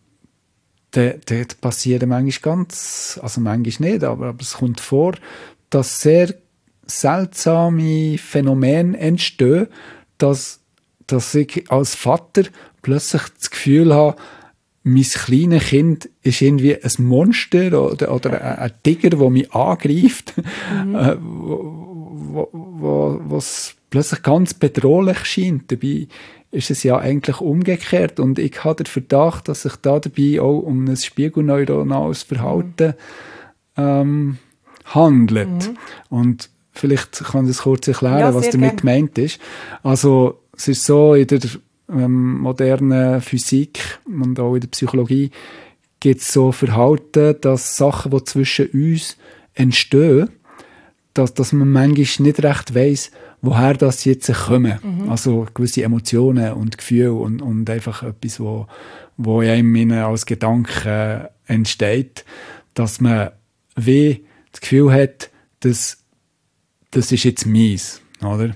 dort passieren manchmal ganz, also manchmal nicht, aber, aber es kommt vor, dass sehr seltsame Phänomene entstehen, dass, dass ich als Vater plötzlich das Gefühl habe, mein kleines Kind ist irgendwie ein Monster oder, oder ein, ein Tiger, der mich angreift, mhm. äh, wo, wo, wo, was plötzlich ganz bedrohlich scheint. Dabei ist es ja eigentlich umgekehrt. Und ich habe den Verdacht, dass sich da dabei auch um ein spiegelneuronales Verhalten ähm, handelt. Mhm. Und vielleicht kann ich das kurz erklären, ja, was damit gern. gemeint ist. Also es ist so, in der ähm, modernen Physik und auch in der Psychologie gibt es so Verhalten, dass Sachen, die zwischen uns entstehen, dass, dass man manchmal nicht recht weiss, woher das jetzt kommen. Mhm. Also gewisse Emotionen und Gefühle und, und einfach etwas, wo, wo einem als Gedanke entsteht, dass man wie das Gefühl hat, dass das ist jetzt meins, oder?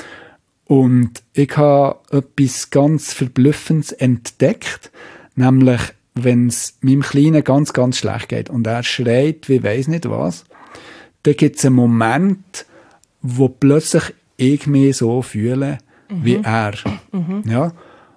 Und ich habe etwas ganz Verblüffendes entdeckt, nämlich wenn es meinem Kleinen ganz, ganz schlecht geht und er schreit, wie weiss nicht was, dann gibt es einen Moment, wo plötzlich ich mich so fühle, mhm. wie er. Mhm. Ja?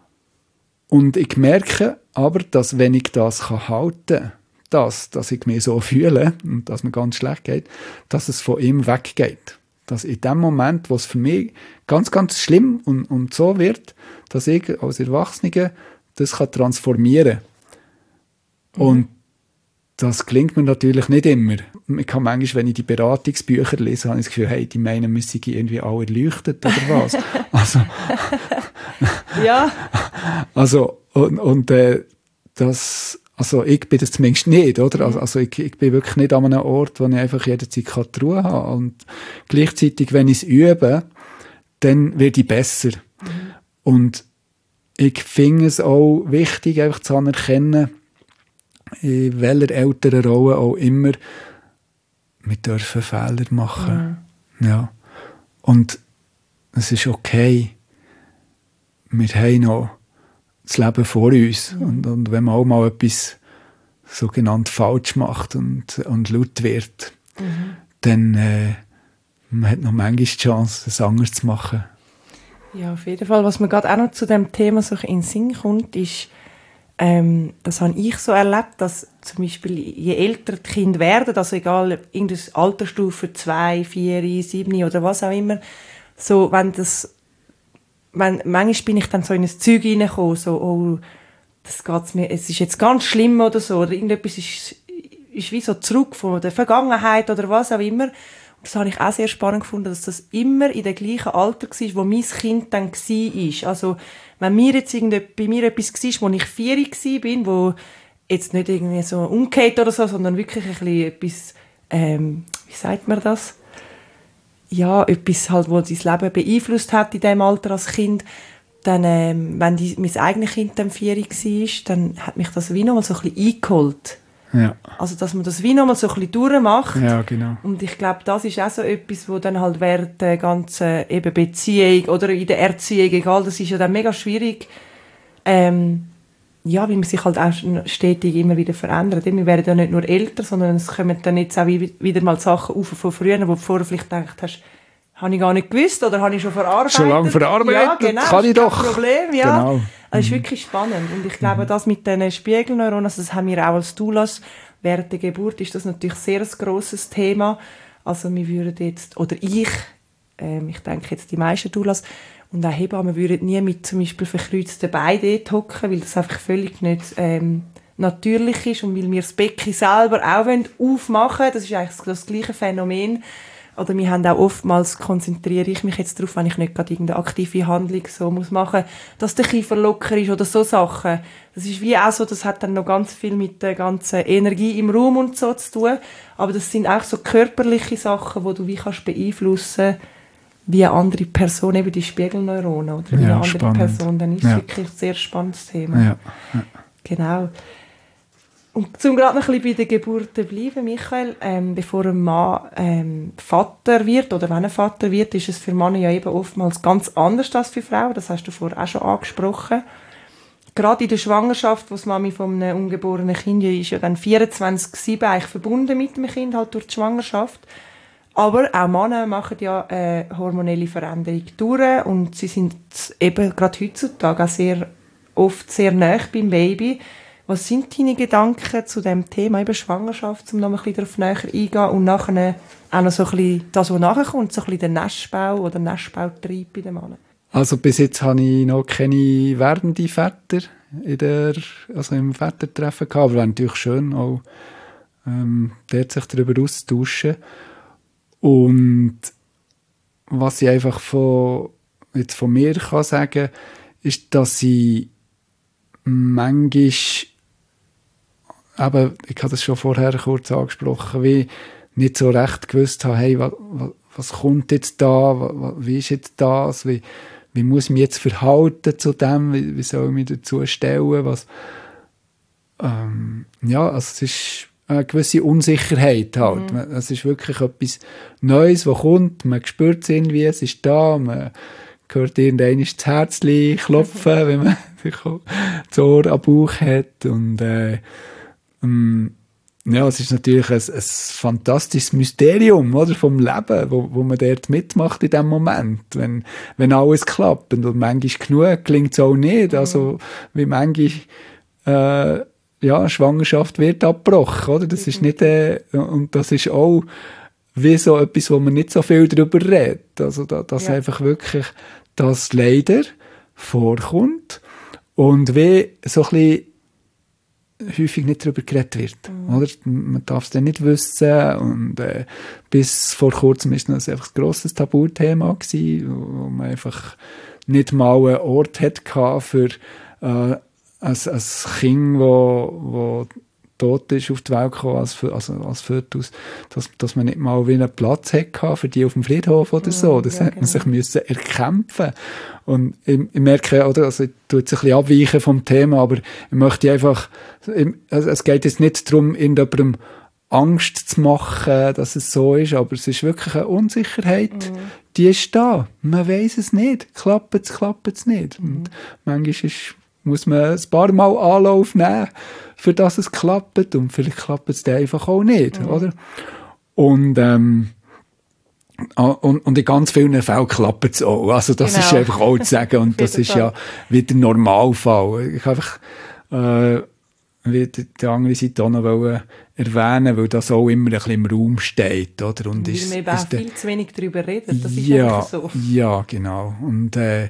Und ich merke aber, dass wenn ich das halten kann, dass, dass ich mich so fühle und dass mir ganz schlecht geht, dass es von ihm weggeht. Dass in dem Moment, wo es für mich ganz, ganz schlimm und, und so wird, dass ich als Erwachsener das kann transformieren kann. Mhm. Und das gelingt mir natürlich nicht immer. Ich kann manchmal, wenn ich die Beratungsbücher lese, habe ich das Gefühl, hey, die meinen, wir sind irgendwie alle erleuchtet oder was. Also, ja. Also, und, und äh, das, also ich bin das zumindest nicht, oder? Also, also ich, ich bin wirklich nicht an einem Ort, wo ich einfach jederzeit die Ruhe habe. Und gleichzeitig, wenn ich es übe, dann werde ich besser. Mhm. Und ich finde es auch wichtig, einfach zu anerkennen, in welcher älteren Rolle auch immer, wir dürfen Fehler machen. Mhm. Ja. Und es ist okay. Wir haben noch das Leben vor uns. Mhm. Und, und wenn man auch mal etwas sogenannt falsch macht und, und laut wird, mhm. dann äh, man hat noch manchmal die Chance, es anders zu machen. Ja, auf jeden Fall. Was mir gerade auch noch zu dem Thema so in den Sinn kommt, ist, Ähm, das habe ich so erlebt, dass zum Beispiel je älter die Kinder werden, also egal, irgendeine Altersstufe, zwei, vier, sieben oder was auch immer, so, wenn das, wenn, manchmal bin ich dann so in ein Zeug reingekommen, so, oh, das geht's mir, es ist jetzt ganz schlimm oder so, oder irgendetwas ist, ist wie so zurück von der Vergangenheit oder was auch immer. Und das habe ich auch sehr spannend gefunden, dass das immer in dem gleichen Alter war, wo mein Kind dann war. Also, wenn mir jetzt bei mir etwas war, wo ich vier war, wo jetzt nicht irgendwie so umgekehrt oder so, sondern wirklich ein bisschen etwas, ähm, wie sagt man das? Ja, etwas halt, wo dein Leben beeinflusst hat in diesem Alter als Kind, dann, ähm, wenn die, mein eigenes Kind dann vier war, dann hat mich das wie noch mal so ein bisschen eingeholt. Ja. Also, dass man das wie noch mal so ein bisschen durchmacht. Ja, genau. Und ich glaube, das ist auch so etwas, wo dann halt während der ganzen eben Beziehung oder in der Erziehung, egal, das ist ja dann mega schwierig, ähm, ja, weil man sich halt auch stetig immer wieder verändert. Wir werden ja nicht nur älter, sondern es kommen dann jetzt auch wieder mal Sachen auf von früher, wo du vorher vielleicht gedacht hast, habe ich gar nicht gewusst oder habe ich schon verarbeitet. Schon lange verarbeitet? Ja, genau, kann ich doch. Problem, ja. Genau. Das ist wirklich spannend. Und ich glaube, das mit den Spiegelneuronen, also das haben wir auch als Doulas, während der Geburt ist das natürlich sehr ein grosses Thema. Also wir würden jetzt, oder ich, ähm, ich denke jetzt die meisten Doulas und auch Hebammen würden nie mit zum Beispiel verkreuzten Beinen dort hocken, weil das einfach völlig nicht ähm, natürlich ist und weil wir das Becken selber auch aufmachen wollen. Das ist eigentlich das gleiche Phänomen. Oder wir haben auch oftmals, konzentriere ich mich jetzt darauf, wenn ich nicht gerade irgendeine aktive Handlung so muss machen, dass der Kiefer locker ist oder so Sachen. Das ist wie auch so, das hat dann noch ganz viel mit der ganzen Energie im Raum und so zu tun. Aber das sind auch so körperliche Sachen, die du wie kannst beeinflussen, wie eine andere Person, eben die Spiegelneuronen oder wie ja, eine andere spannend. Person. Dann ist es ja. wirklich ein sehr spannendes Thema. Ja. Ja. Genau. Und zum gerade noch ein bisschen bei der Geburt zu bleiben, Michael, ähm, bevor ein Mann ähm, Vater wird oder wenn er Vater wird, ist es für Männer ja eben oftmals ganz anders als für Frauen. Das hast du vorher auch schon angesprochen. Gerade in der Schwangerschaft, wo die Mami von einem ungeborenen Kind ist, ja dann vierundzwanzig sieben eigentlich verbunden mit dem Kind halt durch die Schwangerschaft. Aber auch Männer machen ja eine hormonelle Veränderung durch und sie sind eben gerade heutzutage auch sehr oft sehr nahe beim Baby. Was sind deine Gedanken zu dem Thema eben Schwangerschaft, um noch ein bisschen darauf näher eingehen und nachher auch noch so ein bisschen das, was nachher kommt, so ein bisschen der Nestbau oder Nestbautrieb bei den Männern? Also bis jetzt habe ich noch keine werdende Väter in der, also im Vätertreffen gehabt, aber wäre natürlich schön, auch ähm, dort sich darüber auszutauschen. Und was ich einfach von, jetzt von mir kann sagen, ist, dass ich manchmal, eben, ich habe das schon vorher kurz angesprochen, wie nicht so recht gewusst habe, hey, was, was kommt jetzt da, was, wie ist jetzt das, wie, wie muss ich mich jetzt verhalten zu dem, wie, wie soll ich mich dazu stellen, was, ähm, ja, also es ist eine gewisse Unsicherheit halt. Mhm. Es ist wirklich etwas Neues, was kommt, man spürt es irgendwie, es ist da, man hört irgendwann das Herzchen klopfen, mhm. wenn man das Ohr am Bauch hat und äh, ähm, ja, es ist natürlich ein, ein fantastisches Mysterium, oder, vom Leben, wo, wo man dort mitmacht in dem Moment, wenn, wenn alles klappt. Und manchmal genug gelingt es auch nicht. Also, wie manchmal, äh, ja, Schwangerschaft wird abgebrochen, oder? Das ist nicht, äh, und das ist auch wie so etwas, wo man nicht so viel darüber redet. Also, da, dass ja. einfach wirklich das leider vorkommt und wie so ein bisschen häufig nicht darüber geredet wird. Mhm. Oder? Man darf es dann nicht wissen. Und äh, bis vor kurzem war das einfach ein grosses Tabuthema gewesen, wo man einfach nicht mal einen Ort hatte für äh, ein, ein Kind, wo, wo tot ist, auf die Welt gekommen als, also als Fötus, dass, dass man nicht mal wie einen Platz hatte für die auf dem Friedhof oder so. Das ja, hat man genau. sich müssen erkämpfen. Und ich, ich merke, oder, also ich tue jetzt ein bisschen abweichen vom Thema, aber ich möchte einfach, also es geht jetzt nicht darum, irgendjemandem Angst zu machen, dass es so ist, aber es ist wirklich eine Unsicherheit, mhm. die ist da. Man weiss es nicht. Klappt es, klappt es nicht. Mhm. Und manchmal ist, muss man ein paar Mal Anlauf nehmen, für das es klappt, und vielleicht klappt es dann einfach auch nicht, mhm. oder? Und, ähm, und, und in ganz vielen Fällen klappt es auch. Also das genau. ist einfach auch zu sagen, und das ist ja wieder Normalfall. Ich habe einfach äh, die, die andere Seite auch noch erwähnen, weil das auch immer ein bisschen im Raum steht, oder? Und weil ist, wir eben auch viel zu wenig darüber reden, das ist ja, einfach so. Ja, genau. Und, äh,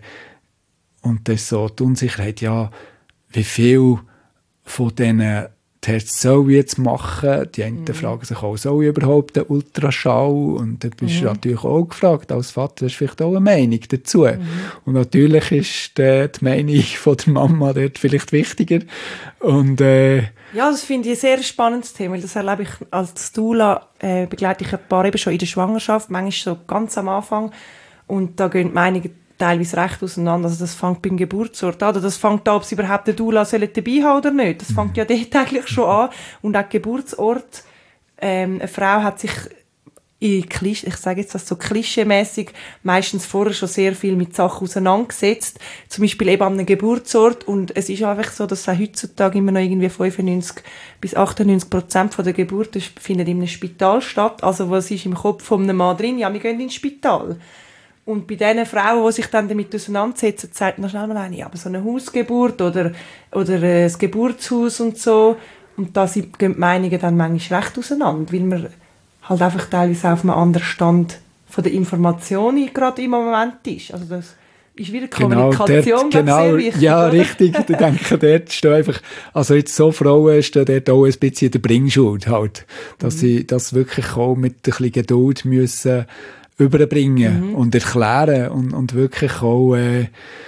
und das ist so die Unsicherheit, ja, wie viel von diesen Tests soll ich jetzt machen? Die einen mhm. fragen sich auch, soll ich überhaupt einen Ultraschall? Und dann bist mhm. du natürlich auch gefragt, als Vater hast du vielleicht auch eine Meinung dazu. Mhm. Und natürlich ist die, die Meinung von der Mama dort vielleicht wichtiger. Und, äh, ja, das finde ich ein sehr spannendes Thema, weil das erlebe ich als Doula, äh, begleite ich ein paar eben schon in der Schwangerschaft, manchmal so ganz am Anfang. Und da gehen die Meinungen teilweise recht auseinander. Also das fängt beim Geburtsort an. Oder das fängt an, ob sie überhaupt eine Doula dabei haben oder nicht. Das fängt ja dort eigentlich schon an. Und auch Geburtsort. Ähm, eine Frau hat sich in Klisch- ich sage jetzt das so klischeemässig meistens vorher schon sehr viel mit Sachen auseinandergesetzt. Zum Beispiel eben an einem Geburtsort. Und es ist einfach so, dass auch heutzutage immer noch irgendwie fünfundneunzig bis achtundneunzig Prozent von der Geburten findet in einem Spital statt. Also was ist im Kopf von einem Mann drin? Ja, wir gehen ins Spital. Und bei diesen Frauen, die sich dann damit auseinandersetzen, sagt man schnell mal eine, ja, aber so eine Hausgeburt oder, oder äh, das Geburtshaus und so. Und da gehen die Meinungen dann manchmal recht auseinander, weil man halt einfach teilweise auf einem anderen Stand von der Information gerade im Moment ist. Also das ist wieder Kommunikation, genau, dort, genau, sehr wichtig. Ja, oder? Richtig. Ich denke, dort stehen einfach, also jetzt so Frauen stehen dort auch ein bisschen in der Bringschuld halt, dass mhm. sie das wirklich auch mit ein bisschen Geduld müssen überbringen mhm. und erklären und, und wirklich auch äh,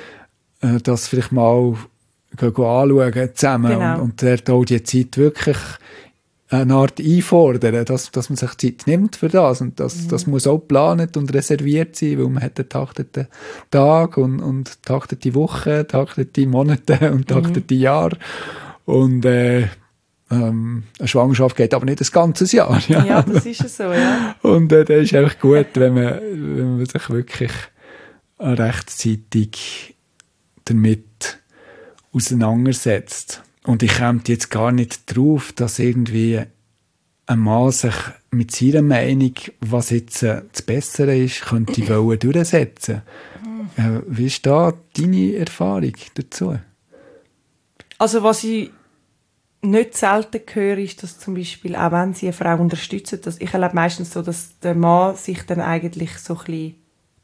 das vielleicht mal anschauen zusammen genau. und, und dort auch die Zeit wirklich eine Art einfordern, dass, dass man sich Zeit nimmt für das, und das, mhm. das muss auch geplant und reserviert sein, weil man hat einen takteten Tag und, und taktete Woche, taktete Monate und taktete mhm. Jahre und äh, Ähm, eine Schwangerschaft geht aber nicht ein ganzes Jahr. Ja, ja das ist es so, ja. Und äh, das ist einfach gut, wenn man, wenn man sich wirklich rechtzeitig damit auseinandersetzt. Und ich komme jetzt gar nicht drauf, dass irgendwie ein Mann sich mit seiner Meinung, was jetzt äh, das Bessere ist, könnte wollen durchsetzen. Äh, wie ist da deine Erfahrung dazu? Also was ich nicht selten höre, ist, dass zum Beispiel, auch wenn sie eine Frau unterstützen, dass ich erlebe meistens so, dass der Mann sich dann eigentlich so ein bisschen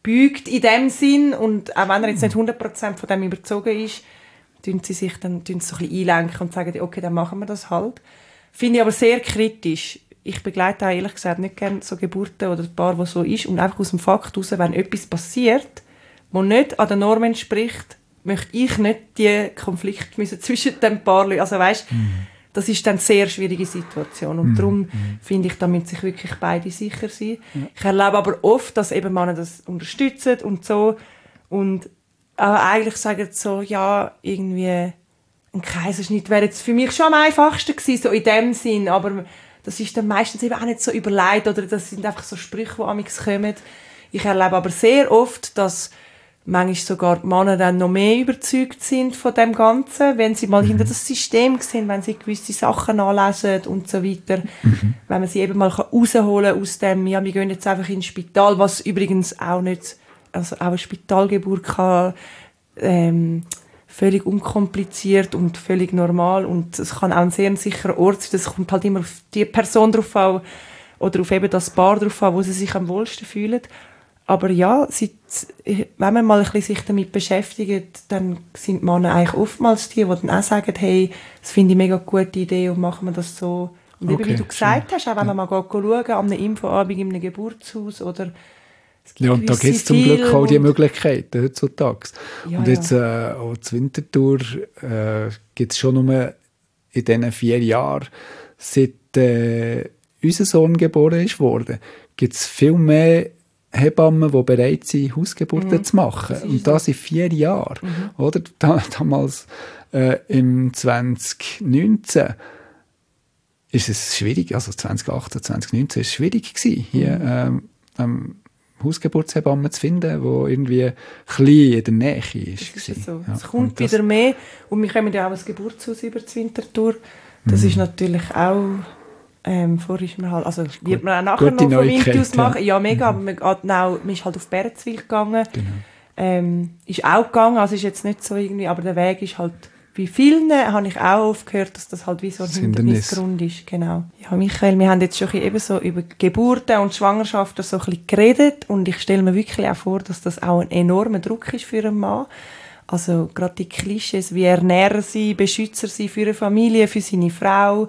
beugt in dem Sinn. Und auch wenn er jetzt nicht hundert Prozent von dem überzogen ist, tun sie sich dann tun sie so ein bisschen einlenken und sagen, okay, dann machen wir das halt. Finde ich aber sehr kritisch. Ich begleite auch ehrlich gesagt nicht gerne so Geburten oder ein Paar, wo so ist. Und einfach aus dem Fakt heraus, wenn etwas passiert, was nicht an der Norm entspricht, möchte ich nicht die Konflikte müssen zwischen den Paar lösen. Also weißt, mm. das ist dann eine sehr schwierige Situation. Und mm. darum mm. finde ich, damit sich wirklich beide sicher sein. Ja. Ich erlebe aber oft, dass eben Männer das unterstützen und so. Und aber eigentlich sagen so, ja, irgendwie ein Kaiserschnitt wäre jetzt für mich schon am einfachsten gewesen, so in dem Sinn. Aber das ist dann meistens eben auch nicht so überlegt oder das sind einfach so Sprüche, die amigs kommen. Ich erlebe aber sehr oft, dass manchmal sogar die Männer dann noch mehr überzeugt sind von dem Ganzen, wenn sie mal mhm. hinter das System sehen, wenn sie gewisse Sachen anlesen und so weiter. Mhm. Wenn man sie eben mal rausholen kann aus dem, ja, wir gehen jetzt einfach ins Spital, was übrigens auch nicht, also auch eine Spitalgeburt kann, ähm, völlig unkompliziert und völlig normal und es kann auch ein sehr sicherer Ort sein. Das kommt halt immer auf die Person drauf an oder auf eben das Paar drauf an, wo sie sich am wohlsten fühlen. Aber ja, seit, wenn man mal ein bisschen sich damit beschäftigt, dann sind die Männer eigentlich oftmals die, die dann auch sagen, hey, das finde ich eine mega gute Idee und machen wir das so. Und okay, eben, wie du gesagt schön. hast, auch wenn man mal schauen an einem Infoabend in einem Geburtshaus oder ja, und da gibt es zum Glück auch die Möglichkeiten heutzutage. Ja, und jetzt äh, auch zur Winterthur äh, gibt es schon nur in diesen vier Jahren, seit äh, unser Sohn geboren ist worden, gibt es viel mehr Hebammen, die bereit sind, Hausgeburten mhm. zu machen. Das und das so. in vier Jahren. Mhm. Oder? Da, damals äh, im zwanzig neunzehn ist es schwierig, also zwanzig achtzehn, zwanzig neunzehn ist es schwierig gewesen, hier mhm. ähm, ähm, Hausgeburtshebammen zu finden, die irgendwie klein in der Nähe ist. Das ist so. Ja. Es kommt das, wieder mehr. Und wir kommen ja auch ins Geburtshaus über die Winterthur. Das mhm. ist natürlich auch... Ähm, vorher ist man halt, also wird man auch nachher noch von Wind aus machen. Ja, ja mega, mhm. aber man, genau, man ist halt auf Bärenzwil gegangen. Genau. Ähm, ist auch gegangen, also ist jetzt nicht so irgendwie, aber der Weg ist halt, bei vielen habe ich auch oft gehört, dass das halt wie so ein Hindernisgrund ist. Genau. Ja, Michael, wir haben jetzt schon eben so über Geburten und Schwangerschaften so ein bisschen geredet und ich stelle mir wirklich auch vor, dass das auch ein enormer Druck ist für einen Mann. Also gerade die Klischees, wie Ernährer sein, Beschützer sein für eine Familie, für seine Frau.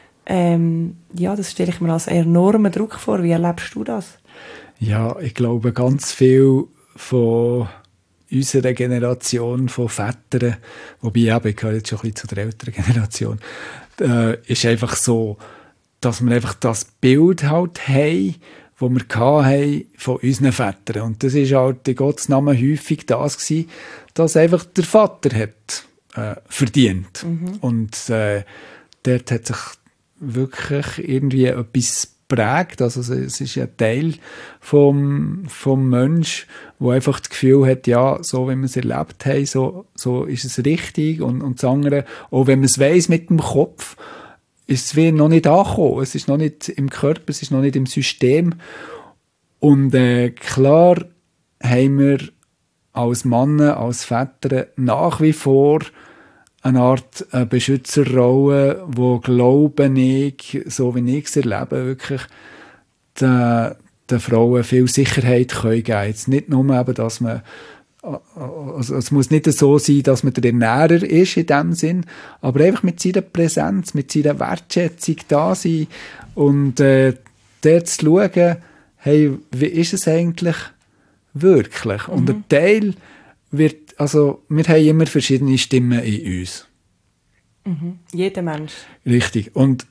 Ähm, ja, das stelle ich mir als enormen Druck vor. Wie erlebst du das? Ja, ich glaube, ganz viel von unserer Generation, von Vätern, wobei ich eben, ich gehöre jetzt schon ein bisschen zu der älteren Generation, äh, ist einfach so, dass wir einfach das Bild halt haben, das wir hatten von unseren Vätern. Und das war halt in Gottes Namen häufig das gewesen, dass einfach der Vater hat äh, verdient. Mhm. Und äh, dort hat sich wirklich irgendwie etwas prägt. Also es ist ein Teil vom, vom Mensch, der einfach das Gefühl hat, ja, so wie wir es erlebt haben, so, so ist es richtig. Und, und das andere, auch wenn man es weiss mit dem Kopf, ist es wie noch nicht angekommen. Es ist noch nicht im Körper, es ist noch nicht im System. Und äh, klar haben wir als Männer, als Väter nach wie vor eine Art äh, Beschützerrolle, wo, glaube ich, so wie ich es erlebe, wirklich den, den Frauen viel Sicherheit können geben. Jetzt nicht nur eben, dass man, also es muss nicht so sein, dass man der Ernährer ist in dem Sinn, aber einfach mit seiner Präsenz, mit seiner Wertschätzung da sein und äh, dort zu schauen, hey, wie ist es eigentlich wirklich? Mhm. Und ein Teil wird, also wir haben immer verschiedene Stimmen in uns. Mhm. Jeder Mensch. Richtig. Und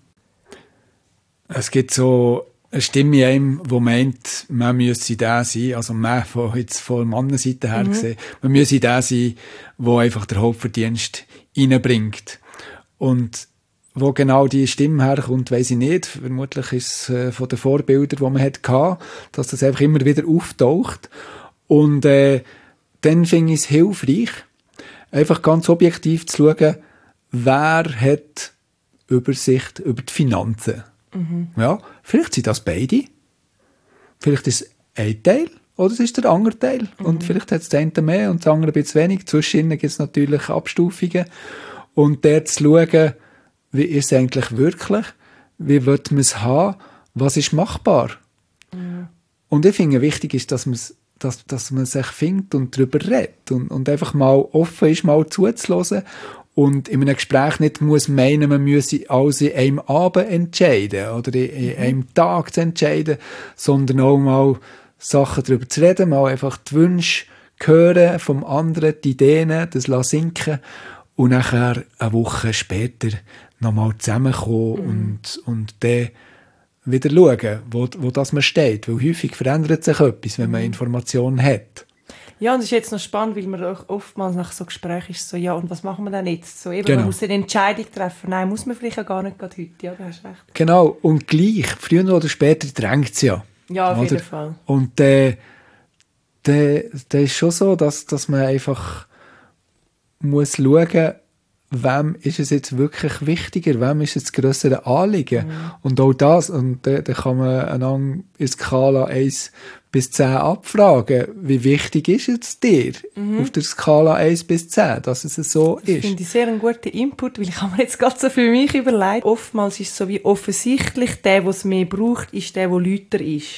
es gibt so eine Stimme in einem, die meint, man müsse der sein, also man von, jetzt von Mannenseite her mhm. gesehen, man müsse der sein, der einfach den Hauptverdienst reinbringt. Und wo genau die Stimme herkommt, weiss ich nicht. Vermutlich ist es äh, von den Vorbildern, die man hatte, dass das einfach immer wieder auftaucht. Und äh, dann finde ich es hilfreich, einfach ganz objektiv zu schauen, wer hat Übersicht über die Finanzen. Mhm. Ja, vielleicht sind das beide. Vielleicht ist es ein Teil oder es ist der andere Teil. Mhm. Und vielleicht hat es das eine mehr und das andere ein bisschen wenig. Zwischen gibt es natürlich Abstufungen. Und dort zu schauen, wie ist es eigentlich wirklich? Wie will man es haben? Was ist machbar? Mhm. Und ich finde, wichtig ist, dass man es dass, dass man sich findet und darüber redet und, und einfach mal offen ist, mal zuzuhören und in einem Gespräch nicht muss meinen, man müsse alles in einem Abend entscheiden oder in, in einem Tag zu entscheiden, sondern auch mal Sachen darüber zu reden, mal einfach die Wünsche hören vom anderen, die Ideen, das lassen sinken und nachher eine Woche später nochmal zusammenkommen mhm. und, und dann wieder schauen, wo, wo das man steht. Weil häufig verändert sich etwas, wenn man Informationen hat. Ja, und es ist jetzt noch spannend, weil man auch oftmals nach so Gesprächen ist so, ja, und was machen wir denn jetzt? So, eben, genau. Man muss eine Entscheidung treffen. Nein, muss man vielleicht auch gar nicht gerade heute. Ja, du hast recht. Genau, und gleich, früher oder später drängt es ja. Ja, auf oder? jeden Fall. Und äh, dann da ist schon so, dass, dass man einfach muss schauen, wem ist es jetzt wirklich wichtiger, wem ist es das grössere Anliegen. Mhm. Und auch das, und da, da kann man einander in der Skala eins bis zehn abfragen, wie wichtig ist es dir mhm. auf der Skala eins bis zehn, dass es so das ist. Das finde ich sehr einen guten Input, weil ich habe mir jetzt gerade so für mich überlegt, oftmals ist es so wie offensichtlich, der, der es mehr braucht, ist der, der lauter ist.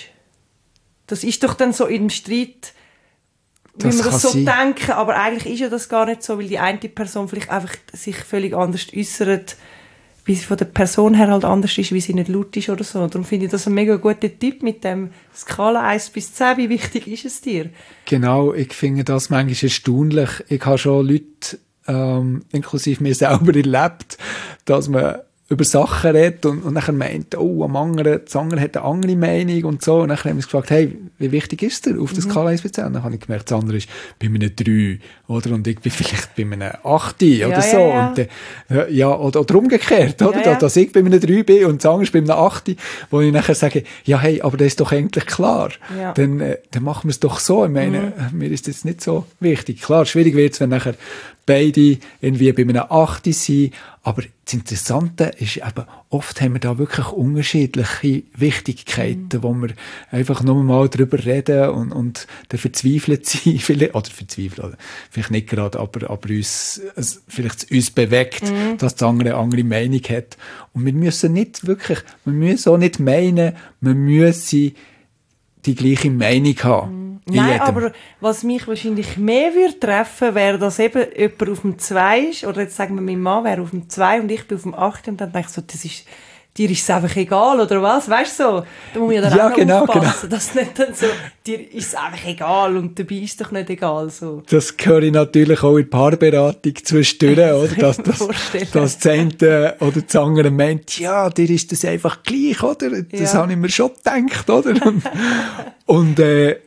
Das ist doch dann so im Streit, wie wir das so sein. denken, aber eigentlich ist ja das gar nicht so, weil die eine Person vielleicht einfach sich völlig anders äußert, wie sie von der Person her halt anders ist, wie sie nicht laut ist oder so. Darum finde ich das ein mega guter Tipp mit dem Skala eins bis zehn. Wie wichtig ist es dir? Genau, ich finde das manchmal erstaunlich. Ich habe schon Leute, ähm, inklusive mir selber, erlebt, dass man über Sachen redet und, und dann meint, oh, am anderen, das andere hat eine andere Meinung und so. Und dann haben wir uns gefragt, hey, wie wichtig ist der auf der mhm. Skala eins bis zehn? Dann habe ich gemerkt, das andere ist bei einem drei, oder? Und ich bin vielleicht bei einem acht oder ja, so. Ja, ja. Und, äh, ja, oder, oder umgekehrt, oder? Ja, ja. Dass ich bei einem drei bin und das andere ist bei einem acht, wo ich nachher sage, ja, hey, aber das ist doch eigentlich klar. Ja. Dann, äh, dann machen wir es doch so. Ich meine, mhm. mir ist das nicht so wichtig. Klar, schwierig wird es, wenn nachher beide irgendwie bei einem acht sind. Aber das Interessante ist eben, oft haben wir da wirklich unterschiedliche Wichtigkeiten, mhm. wo wir einfach nur mal drüber reden und, und dann verzweifelt sind, vielleicht, oder verzweifelt, oder vielleicht nicht gerade, aber, aber uns, also vielleicht uns bewegt, mhm. dass der andere eine andere Meinung hat. Und wir müssen nicht wirklich, wir müssen auch nicht meinen, wir müssen die gleiche Meinung haben. Mhm. Nein, jedem. Aber was mich wahrscheinlich mehr würde treffen, wäre, dass eben jemand auf dem zwei ist, oder jetzt sagen wir, mein Mann wäre auf dem zwei und ich bin auf dem acht und dann denke ich so, das ist, dir ist es einfach egal, oder was? Weißt du so? Da muss man ja dann ja, auch noch genau, aufpassen, genau. dass nicht dann so, dir ist es einfach egal und dabei ist es doch nicht egal. So. Das höre ich natürlich auch in der Paarberatung zwischendurch, oder? Dass, dass, dass das eine oder das andere meint, ja, dir ist das einfach gleich, oder? Das ja. habe ich mir schon gedacht, oder? Und, und äh,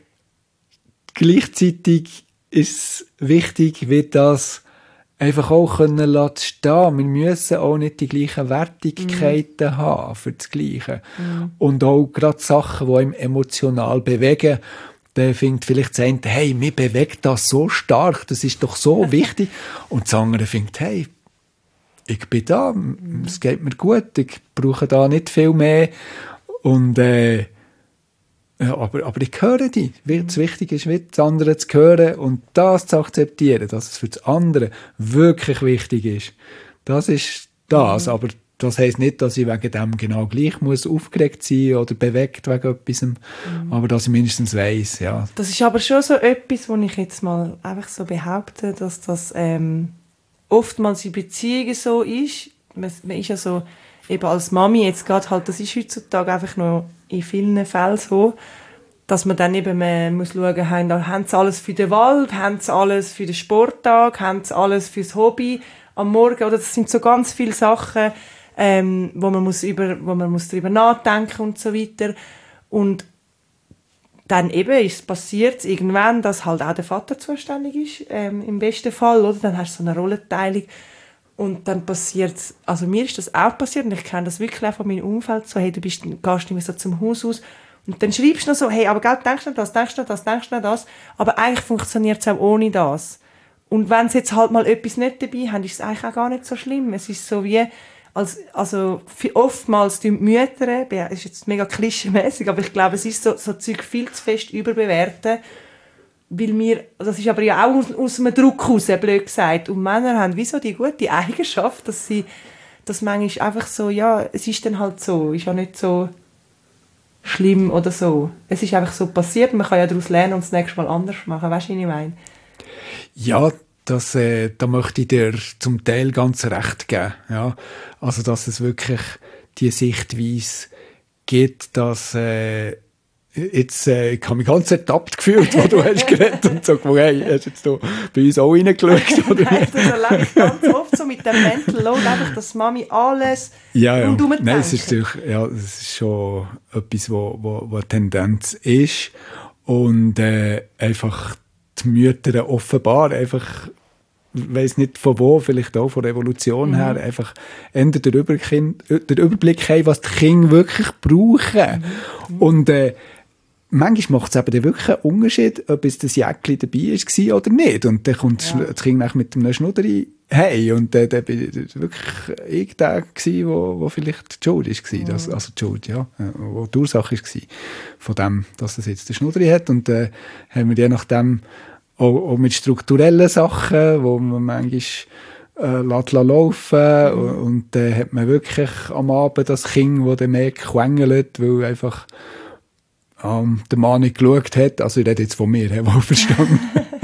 gleichzeitig ist es wichtig, wie das einfach auch können lassen stehen. Wir müssen auch nicht die gleichen Wertigkeiten mm. haben für das Gleiche. Mm. Und auch gerade Sachen, die einem emotional bewegen, der findet vielleicht das eine, hey, mir bewegt das so stark, das ist doch so wichtig. Und das andere findet, hey, ich bin da, mm. es geht mir gut, ich brauche da nicht viel mehr. Und äh, Ja, aber, aber ich höre die. Das Wichtige ist, das andere zu hören und das zu akzeptieren, dass es für das andere wirklich wichtig ist. Das ist das. Mhm. Aber das heisst nicht, dass ich wegen dem genau gleich muss aufgeregt sein oder bewegt wegen etwas. Mhm. Aber dass ich mindestens weiss, ja. Das ist aber schon so etwas, wo ich jetzt mal einfach so behaupte, dass das ähm, oftmals in Beziehungen so ist. Man, man ist ja so, eben als Mami jetzt gerade halt, das ist heutzutage einfach noch in vielen Fällen so, dass man dann eben man muss schauen, haben, haben sie alles für den Wald, haben sie alles für den Sporttag, haben sie alles fürs Hobby am Morgen, oder das sind so ganz viele Sachen, ähm, wo man muss über, wo man muss darüber nachdenken und so weiter. Und dann eben ist es passiert irgendwann, dass halt auch der Vater zuständig ist, ähm, im besten Fall, oder? Dann hast du so eine Rollenteilung. Und dann passiert es, also mir ist das auch passiert und ich kenne das wirklich auch von meinem Umfeld, so, hey, du bist, gehst nicht mehr so zum Haus aus und dann schreibst du noch so, hey, aber gell, denkst du noch das, denkst du noch das, denkst du noch das, aber eigentlich funktioniert es auch ohne das. Und wenn sie jetzt halt mal etwas nicht dabei haben, ist es eigentlich auch gar nicht so schlimm. Es ist so wie, als, also oftmals die Mütter, das ist jetzt mega klischeemäßig, aber ich glaube, es ist so, so Zeug viel zu fest überbewerten, weil wir, das ist aber ja auch aus, aus einem Druck raus, blöd gesagt. Und Männer haben wie so die gute Eigenschaft, dass sie, dass manchmal einfach so, ja, es ist dann halt so, ist ja nicht so, schlimm oder so. Es ist einfach so passiert, man kann ja daraus lernen und das nächste Mal anders machen. Weißt du, was ich meine? Ja, das, äh, da möchte ich dir zum Teil ganz recht geben. Ja? Also, dass es wirklich die Sichtweise gibt, dass äh, jetzt, äh, ich habe mich ganz ertappt gefühlt, wo du hast geredet und so, hey, hast du jetzt da bei uns auch reingeschaut? Oder? Nein, das erlebe ich ganz oft so mit dem Mental Load, einfach, dass Mami alles ja, ja. und Nein, es ist, ja, es ist schon etwas, wo, wo, wo eine Tendenz ist und äh, einfach die Mütter offenbar einfach, ich weiss nicht von wo, vielleicht auch von der Evolution mhm. her, einfach ändern den Überblick, den Überblick haben, was die Kinder wirklich brauchen. Mhm. Und äh, manchmal macht es eben wirklich einen Unterschied, ob es das Jäckchen dabei war oder nicht. Und dann kommt ja. das Kind mit einem Schnudderi hey und äh, dann war wirklich ich der, wo, wo vielleicht die Schuld war. Mhm. Das, also die Schuld, ja, wo die Ursache war von dem, dass es jetzt den Schnudderi hat. Und dann äh, haben wir je nachdem auch, auch mit strukturellen Sachen, wo man manchmal äh, lässt laufen mhm. und, und dann äh, hat man wirklich am Abend das Kind, das dann mehr quengelt, weil einfach ähm, der Mann nicht geschaut hat. Also ich rede jetzt von mir, wohl verstanden.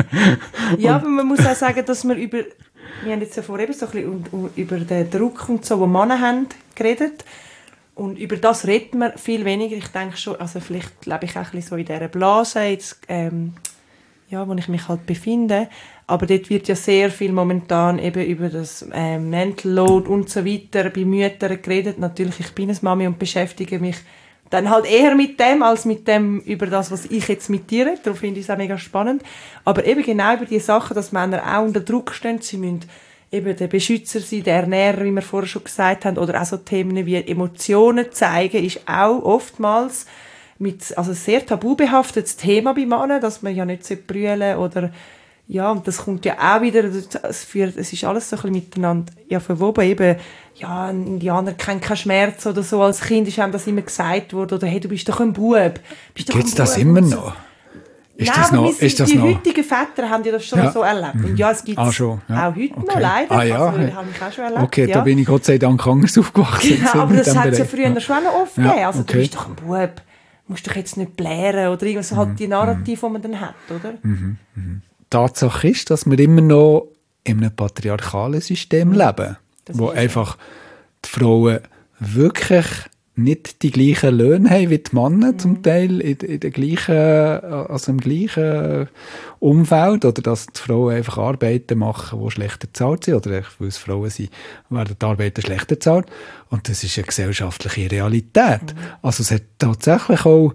Ja, aber man muss auch sagen, dass wir über, wir haben jetzt ja vorhin so ein bisschen über den Druck und so, den Männer haben, geredet. Und über das reden wir viel weniger. Ich denke schon, also vielleicht lebe ich auch ein bisschen so in dieser Blase, jetzt, ähm, ja, wo ich mich halt befinde. Aber dort wird ja sehr viel momentan eben über das ähm, Mental Load und so weiter bei Müttern geredet. Natürlich, ich bin eine Mami und beschäftige mich dann halt eher mit dem, als mit dem, über das, was ich jetzt mit dir rede. Darum finde ich es auch mega spannend. Aber eben genau über die Sachen, dass Männer auch unter Druck stehen. Sie müssen eben der Beschützer sein, der Ernährer, wie wir vorher schon gesagt haben, oder auch so Themen wie Emotionen zeigen, ist auch oftmals mit, also sehr tabubehaftetes Thema bei Männern, dass man ja nicht brüllen sollte oder ja, und das kommt ja auch wieder, es, führt, es ist alles so ein bisschen miteinander ja, verwoben, eben, ja, ein Indianer kennt keinen Schmerz oder so, als Kind ist einem das immer gesagt worden, oder hey, du bist doch ein Bub. Gibt es das immer noch? Ist Nein, das aber noch, ist das die noch? heutigen Väter haben ja das schon ja. so erlebt. Und ja, es gibt es ah, schon, ja. auch heute okay. noch, leider. Ah, ja. Also, das habe ich auch schon erlebt. Okay, ja. da bin ich Gott sei Dank anders aufgewachsen. Genau, aber das hat es ja früher ja. schon noch oft ja. gegeben. Also okay. du bist doch ein Bub, musst dich jetzt nicht blären oder irgendwas, mhm. halt die Narrative, die man dann hat, oder? Mhm. Mhm. Tatsache ist, dass wir immer noch in einem patriarchalen System mhm. leben, das wo einfach die Frauen wirklich nicht die gleichen Löhne haben wie die Männer, mhm. zum Teil in, in der gleichen, also im gleichen Umfeld, oder dass die Frauen einfach Arbeiten machen, die schlechter bezahlt sind, oder weil es Frauen sind, werden die Arbeiten schlechter bezahlt. Und das ist eine gesellschaftliche Realität. Mhm. Also es hat tatsächlich auch,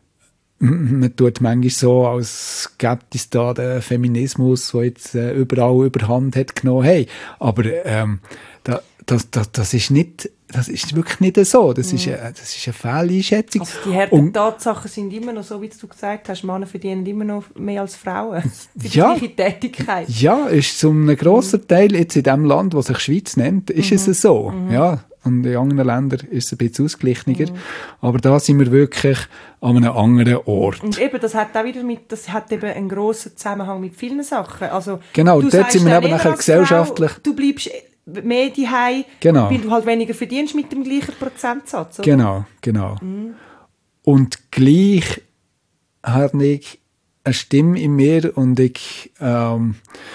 man tut manchmal so, als gäbe es da den Feminismus, der jetzt äh, überall überhand hat genommen. Hey, aber ähm, da, das, das, das ist nicht, das ist wirklich nicht so. Das, mhm. ist, eine, das ist eine Fehleinschätzung. Also die harten Tatsachen sind immer noch so, wie du gesagt hast, Männer verdienen immer noch mehr als Frauen. Für die ja, gleiche Tätigkeit. Ja, ist zu einem grossen mhm. Teil jetzt in dem Land, das sich Schweiz nennt, ist mhm. es so. Mhm. Ja. Und in anderen Ländern ist es ein bisschen ausgeglichener. Mhm. Aber da sind wir wirklich an einem anderen Ort. Und eben, das hat auch wieder mit, das hat eben einen grossen Zusammenhang mit vielen Sachen. Also, genau, dort sind wir eben nachher gesellschaftlich. Frau, du bleibst mehr daheim, genau. weil du halt weniger verdienst mit dem gleichen Prozentsatz. Oder? Genau, genau. Mhm. Und gleich habe ich eine Stimme in mir und ich ähm,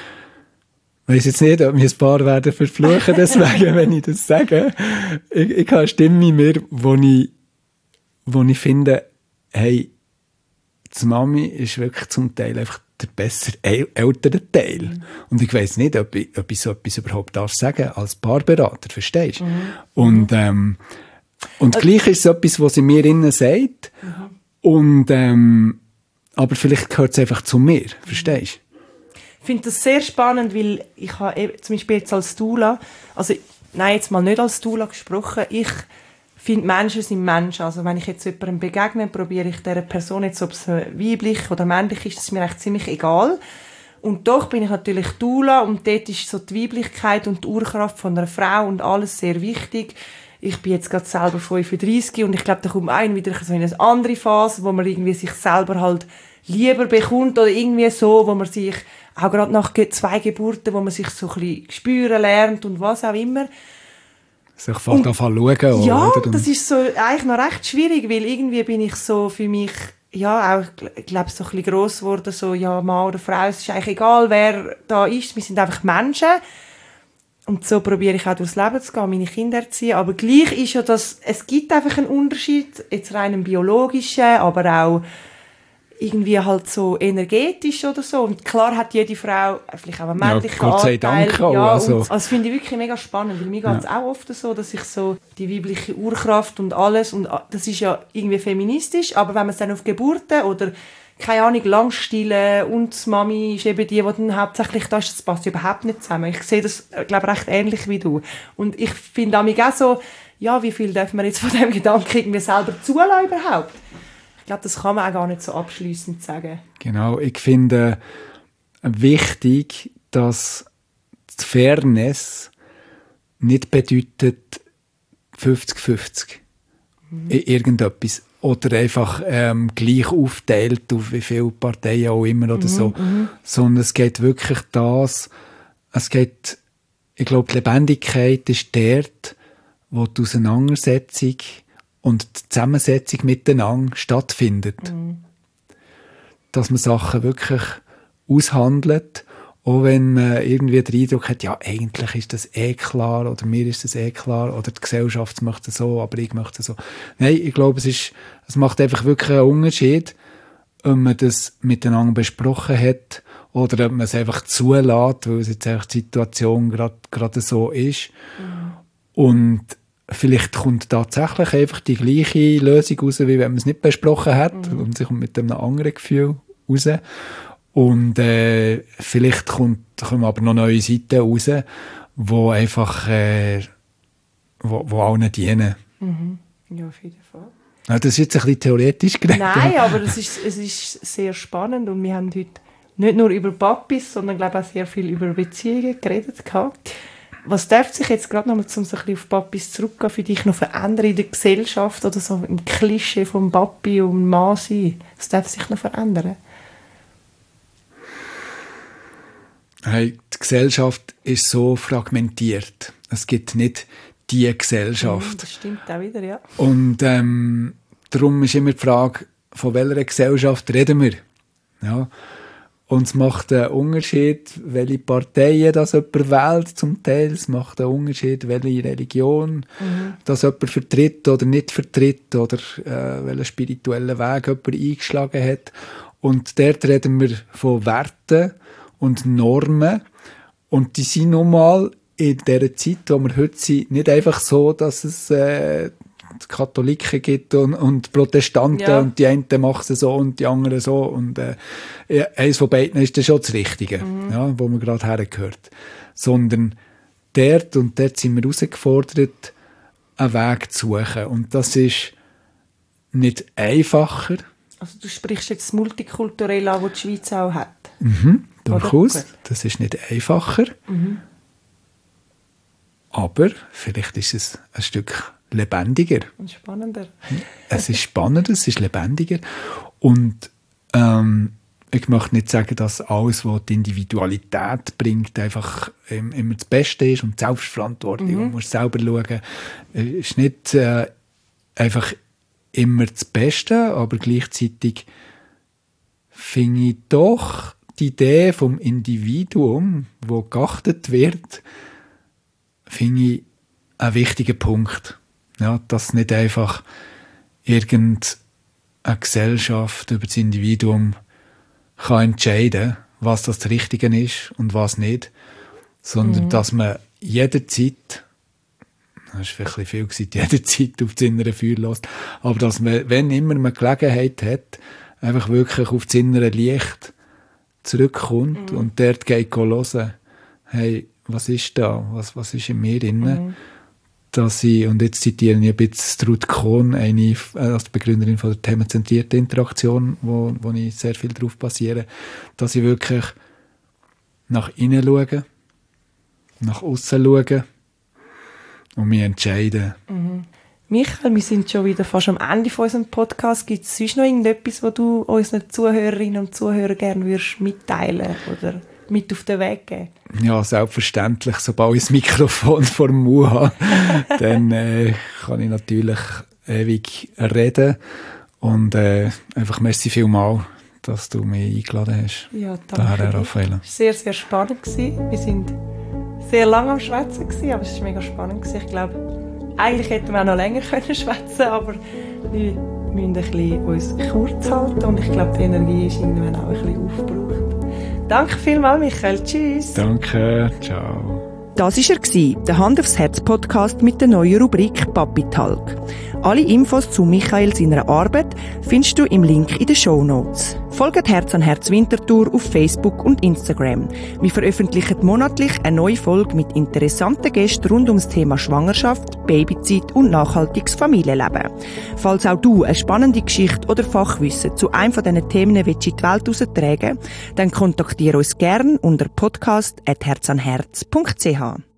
ich weiss jetzt nicht, ob mich ein paar werden verfluchen deswegen, wenn ich das sage. Ich, ich habe eine Stimme in mir, wo ich, wo ich finde, hey, die Mami ist wirklich zum Teil einfach der bessere, ältere Teil. Mhm. Und ich weiss nicht, ob ich, ob ich so etwas überhaupt darf sagen als Paarberater, verstehst du? Mhm. Und, ähm, und okay. gleich ist es etwas, was sie mir innen sagt. Mhm. Und, ähm, aber vielleicht gehört es einfach zu mir, verstehst du? Ich finde das sehr spannend, weil ich habe zum Beispiel jetzt als Doula, also nein, jetzt mal nicht als Doula gesprochen, ich finde, Menschen sind Menschen. Also wenn ich jetzt jemandem begegne, probiere ich dieser Person jetzt, ob es weiblich oder männlich ist, das ist mir eigentlich ziemlich egal. Und doch bin ich natürlich Doula und dort ist so die Weiblichkeit und die Urkraft von einer Frau und alles sehr wichtig. Ich bin jetzt gerade selber fünfunddreissig und ich glaube, da kommt ein wieder so in eine andere Phase, wo man irgendwie sich selber halt lieber bekommt oder irgendwie so, wo man sich auch gerade nach zwei Geburten, wo man sich so ein bisschen spüren lernt und was auch immer. sich fast anfangen zu schauen. Ja, oder? das ist so eigentlich noch recht schwierig, weil irgendwie bin ich so für mich, ja, auch, ich glaube, so ein bisschen gross geworden, so, ja, Mann oder Frau, es ist eigentlich egal, wer da ist, wir sind einfach Menschen. Und so probiere ich auch durchs Leben zu gehen, meine Kinder erziehen. Aber gleich ist ja das, es gibt einfach einen Unterschied, jetzt rein im biologischen, aber auch irgendwie halt so energetisch oder so. Und klar hat jede Frau vielleicht auch einen männlichen ja, Gott sei Anteil. Dank auch, ja, also. Und, also das finde ich wirklich mega spannend, weil mir geht es ja. auch oft so, dass ich so die weibliche Urkraft und alles, und das ist ja irgendwie feministisch, aber wenn man es dann auf Geburten oder keine Ahnung, Langstillen und die Mami ist eben die, die dann hauptsächlich da ist, das passt überhaupt nicht zusammen. Ich sehe das, glaube ich, recht ähnlich wie du. Und ich finde auch so, ja, wie viel darf man jetzt von diesem Gedanken irgendwie selber zulassen überhaupt? Ich glaube, das kann man auch gar nicht so abschliessend sagen. Genau, ich finde wichtig, dass die Fairness nicht bedeutet fünfzig fünfzig. Mhm. Irgendetwas. Oder einfach ähm, gleich aufteilt auf wie viele Parteien auch immer oder mhm, so. Mhm. Sondern es geht wirklich das, es geht, ich glaube, die Lebendigkeit ist dort, wo die Auseinandersetzung und die Zusammensetzung miteinander stattfindet. Mhm. Dass man Sachen wirklich aushandelt, auch wenn man irgendwie den Eindruck hat, ja, eigentlich ist das eh klar, oder mir ist das eh klar, oder die Gesellschaft möchte so, aber ich möchte so. Nein, ich glaube, es ist, es macht einfach wirklich einen Unterschied, ob man das miteinander besprochen hat, oder ob man es einfach zulässt, weil es jetzt einfach die Situation gerade so ist. Mhm. Und vielleicht kommt tatsächlich einfach die gleiche Lösung raus, wie wenn man es nicht besprochen hat, mhm. und sich mit einem anderen Gefühl raus. Und äh, vielleicht kommt, kommen aber noch neue Seiten raus, die einfach äh, wo, wo allen dienen. Mhm. Ja, auf jeden Fall. Ja, das ist jetzt ein bisschen theoretisch geredet. Nein, aber es ist, es ist sehr spannend und wir haben heute nicht nur über Papis, sondern glaube auch sehr viel über Beziehungen geredet gehabt. Was darf sich jetzt gerade noch mal, um so ein bisschen auf Papis zurückgehen, für dich noch verändern in der Gesellschaft oder so im Klischee vom Papi und Mann sein? Was darf sich noch verändern? Hey, die Gesellschaft ist so fragmentiert. Es gibt nicht die Gesellschaft. Das stimmt auch wieder, ja. Und ähm, darum ist immer die Frage, von welcher Gesellschaft reden wir? Ja. Und es macht einen Unterschied, welche Parteien das jemand wählt, zum Teil. Es macht einen Unterschied, welche Religion mhm. das jemand vertritt oder nicht vertritt, oder äh, welchen spirituellen Weg jemand eingeschlagen hat. Und dort reden wir von Werten und Normen. Und die sind nun mal in dieser Zeit, wo wir heute sind, nicht einfach so, dass es äh, Katholiken gibt und, und Protestanten, ja. und die einen machen es so und die anderen so. Und äh, eins von beiden ist dann schon das Richtige, mhm. ja, wo man gerade hergehört. Sondern dort, und dort sind wir herausgefordert, einen Weg zu suchen. Und das ist nicht einfacher. Also du sprichst jetzt das Multikulturelle an, das die Schweiz auch hat. Mhm, durchaus. Das ist nicht einfacher. Mhm. Aber vielleicht ist es ein Stück lebendiger. Und spannender. Es ist spannender, es ist lebendiger. Und ähm, ich möchte nicht sagen, dass alles, was die Individualität bringt, einfach ähm, immer das Beste ist und die Selbstverantwortung. Mhm. Man muss selber schauen. Es ist nicht äh, einfach immer das Beste, aber gleichzeitig finde ich doch die Idee vom Individuum, wo geachtet wird, finde ich einen wichtigen Punkt. Ja, dass nicht einfach irgendeine Gesellschaft über das Individuum kann entscheiden, was das Richtige ist und was nicht, sondern mhm. dass man jederzeit, das ist vielleicht ein bisschen viel gesagt, jederzeit auf das innere Feuer lässt, aber dass man, wenn immer man Gelegenheit hat, einfach wirklich auf das innere Licht zurückkommt mhm. und dort geht hören, hey, was ist da, was, was ist in mir drin, mhm. dass ich, und jetzt zitiere ich ein bisschen Ruth Kohn, eine als Begründerin von der themenzentrierten Interaktion, wo, wo ich sehr viel drauf basiere, dass ich wirklich nach innen schaue, nach außen schaue und mich entscheide. Mhm. Michael, wir sind schon wieder fast am Ende von unserem Podcast. Gibt es sonst noch irgendetwas, was du unseren Zuhörerinnen und Zuhörern gerne würdest mitteilen oder mit auf den Weg geben? Ja, selbstverständlich. Sobald ich das Mikrofon vor dem Mund habe, dann äh, kann ich natürlich ewig reden. Und äh, einfach merci vielmals, dass du mich eingeladen hast. Ja, danke. Daher, Raffaella. Es war sehr, sehr spannend gewesen. Wir sind sehr lange am Schwätzen gewesen, aber es war mega spannend gewesen. Ich glaube, eigentlich hätten wir auch noch länger können schwätzen, aber wir müssen ein bisschen uns kurz halten und ich glaube, die Energie ist irgendwann auch ein bisschen aufgebraucht. Danke vielmals, Michael. Tschüss. Danke. Ciao. Das war er, der Hand aufs Herz Podcast mit der neuen Rubrik Papi Talk. Alle Infos zu Michael seiner Arbeit findest du im Link in den Shownotes. Folgt Herz an Herz Winterthur auf Facebook und Instagram. Wir veröffentlichen monatlich eine neue Folge mit interessanten Gästen rund ums Thema Schwangerschaft, Babyzeit und nachhaltiges Familienleben. Falls auch du eine spannende Geschichte oder Fachwissen zu einem von diesen Themen willst in die Welt heraustragen, dann kontaktiere uns gerne unter podcast at herzanherz punkt c h.